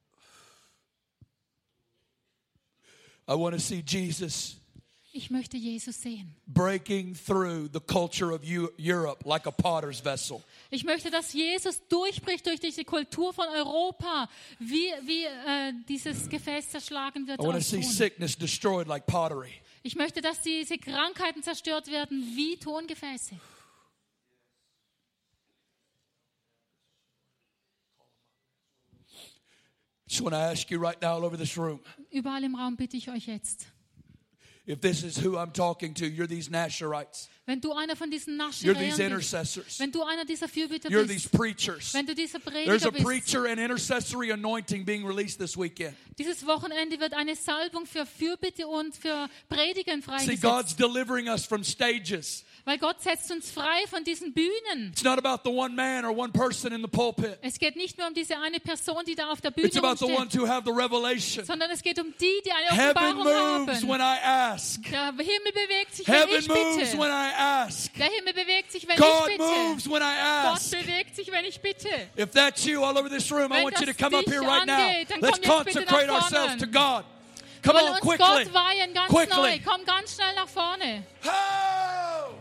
I want to see Jesus Ich möchte Jesus sehen. breaking through the culture of Eu- Europe like a potter's vessel. Ich möchte, dass Jesus durchbricht durch diese Kultur von Europa, wie, wie äh, dieses Gefäß zerschlagen wird. I want to aus see Ton. sickness destroyed like pottery. Ich möchte, dass diese Krankheiten zerstört werden wie Tongefäße. Just want to ask you right now all over this room, Überall im Raum bitte ich euch jetzt. if this is who I'm talking to, you're these Nashorites. Wenn du einer von diesen You're these Nascheräern bist, intercessors. wenn du einer dieser Fürbitter You're bist, these preachers. wenn du dieser There's a Prediger bist, preacher and intercessory anointing being released this weekend. dieses Wochenende wird eine Salbung für Fürbitte und für Predigen See, God's freigesetzt. delivering us from stages. Weil Gott setzt uns frei von diesen Bühnen. It's not about the one man or one person in the pulpit. Es geht nicht nur um diese eine Person, die da auf der Bühne It's about the rumsteht, ones who have the revelation. sondern es geht um die, die eine Heaven Offenbarung moves haben. when I ask. Der Himmel bewegt sich, wenn Heaven ich moves bitte. when I ask. Der Himmel bewegt sich, wenn God ich moves bitte. when I Gott ask. bewegt sich, wenn ich bitte. If that's you all over this room, I Wenn want you to das come up dich here right now. angeht, dann Let's komm jetzt bitte consecrate nach vorne. ourselves to God. Come Wollen on, uns quickly. Gott weihen, ganz neu. Quickly. Komm ganz schnell nach vorne. Oh!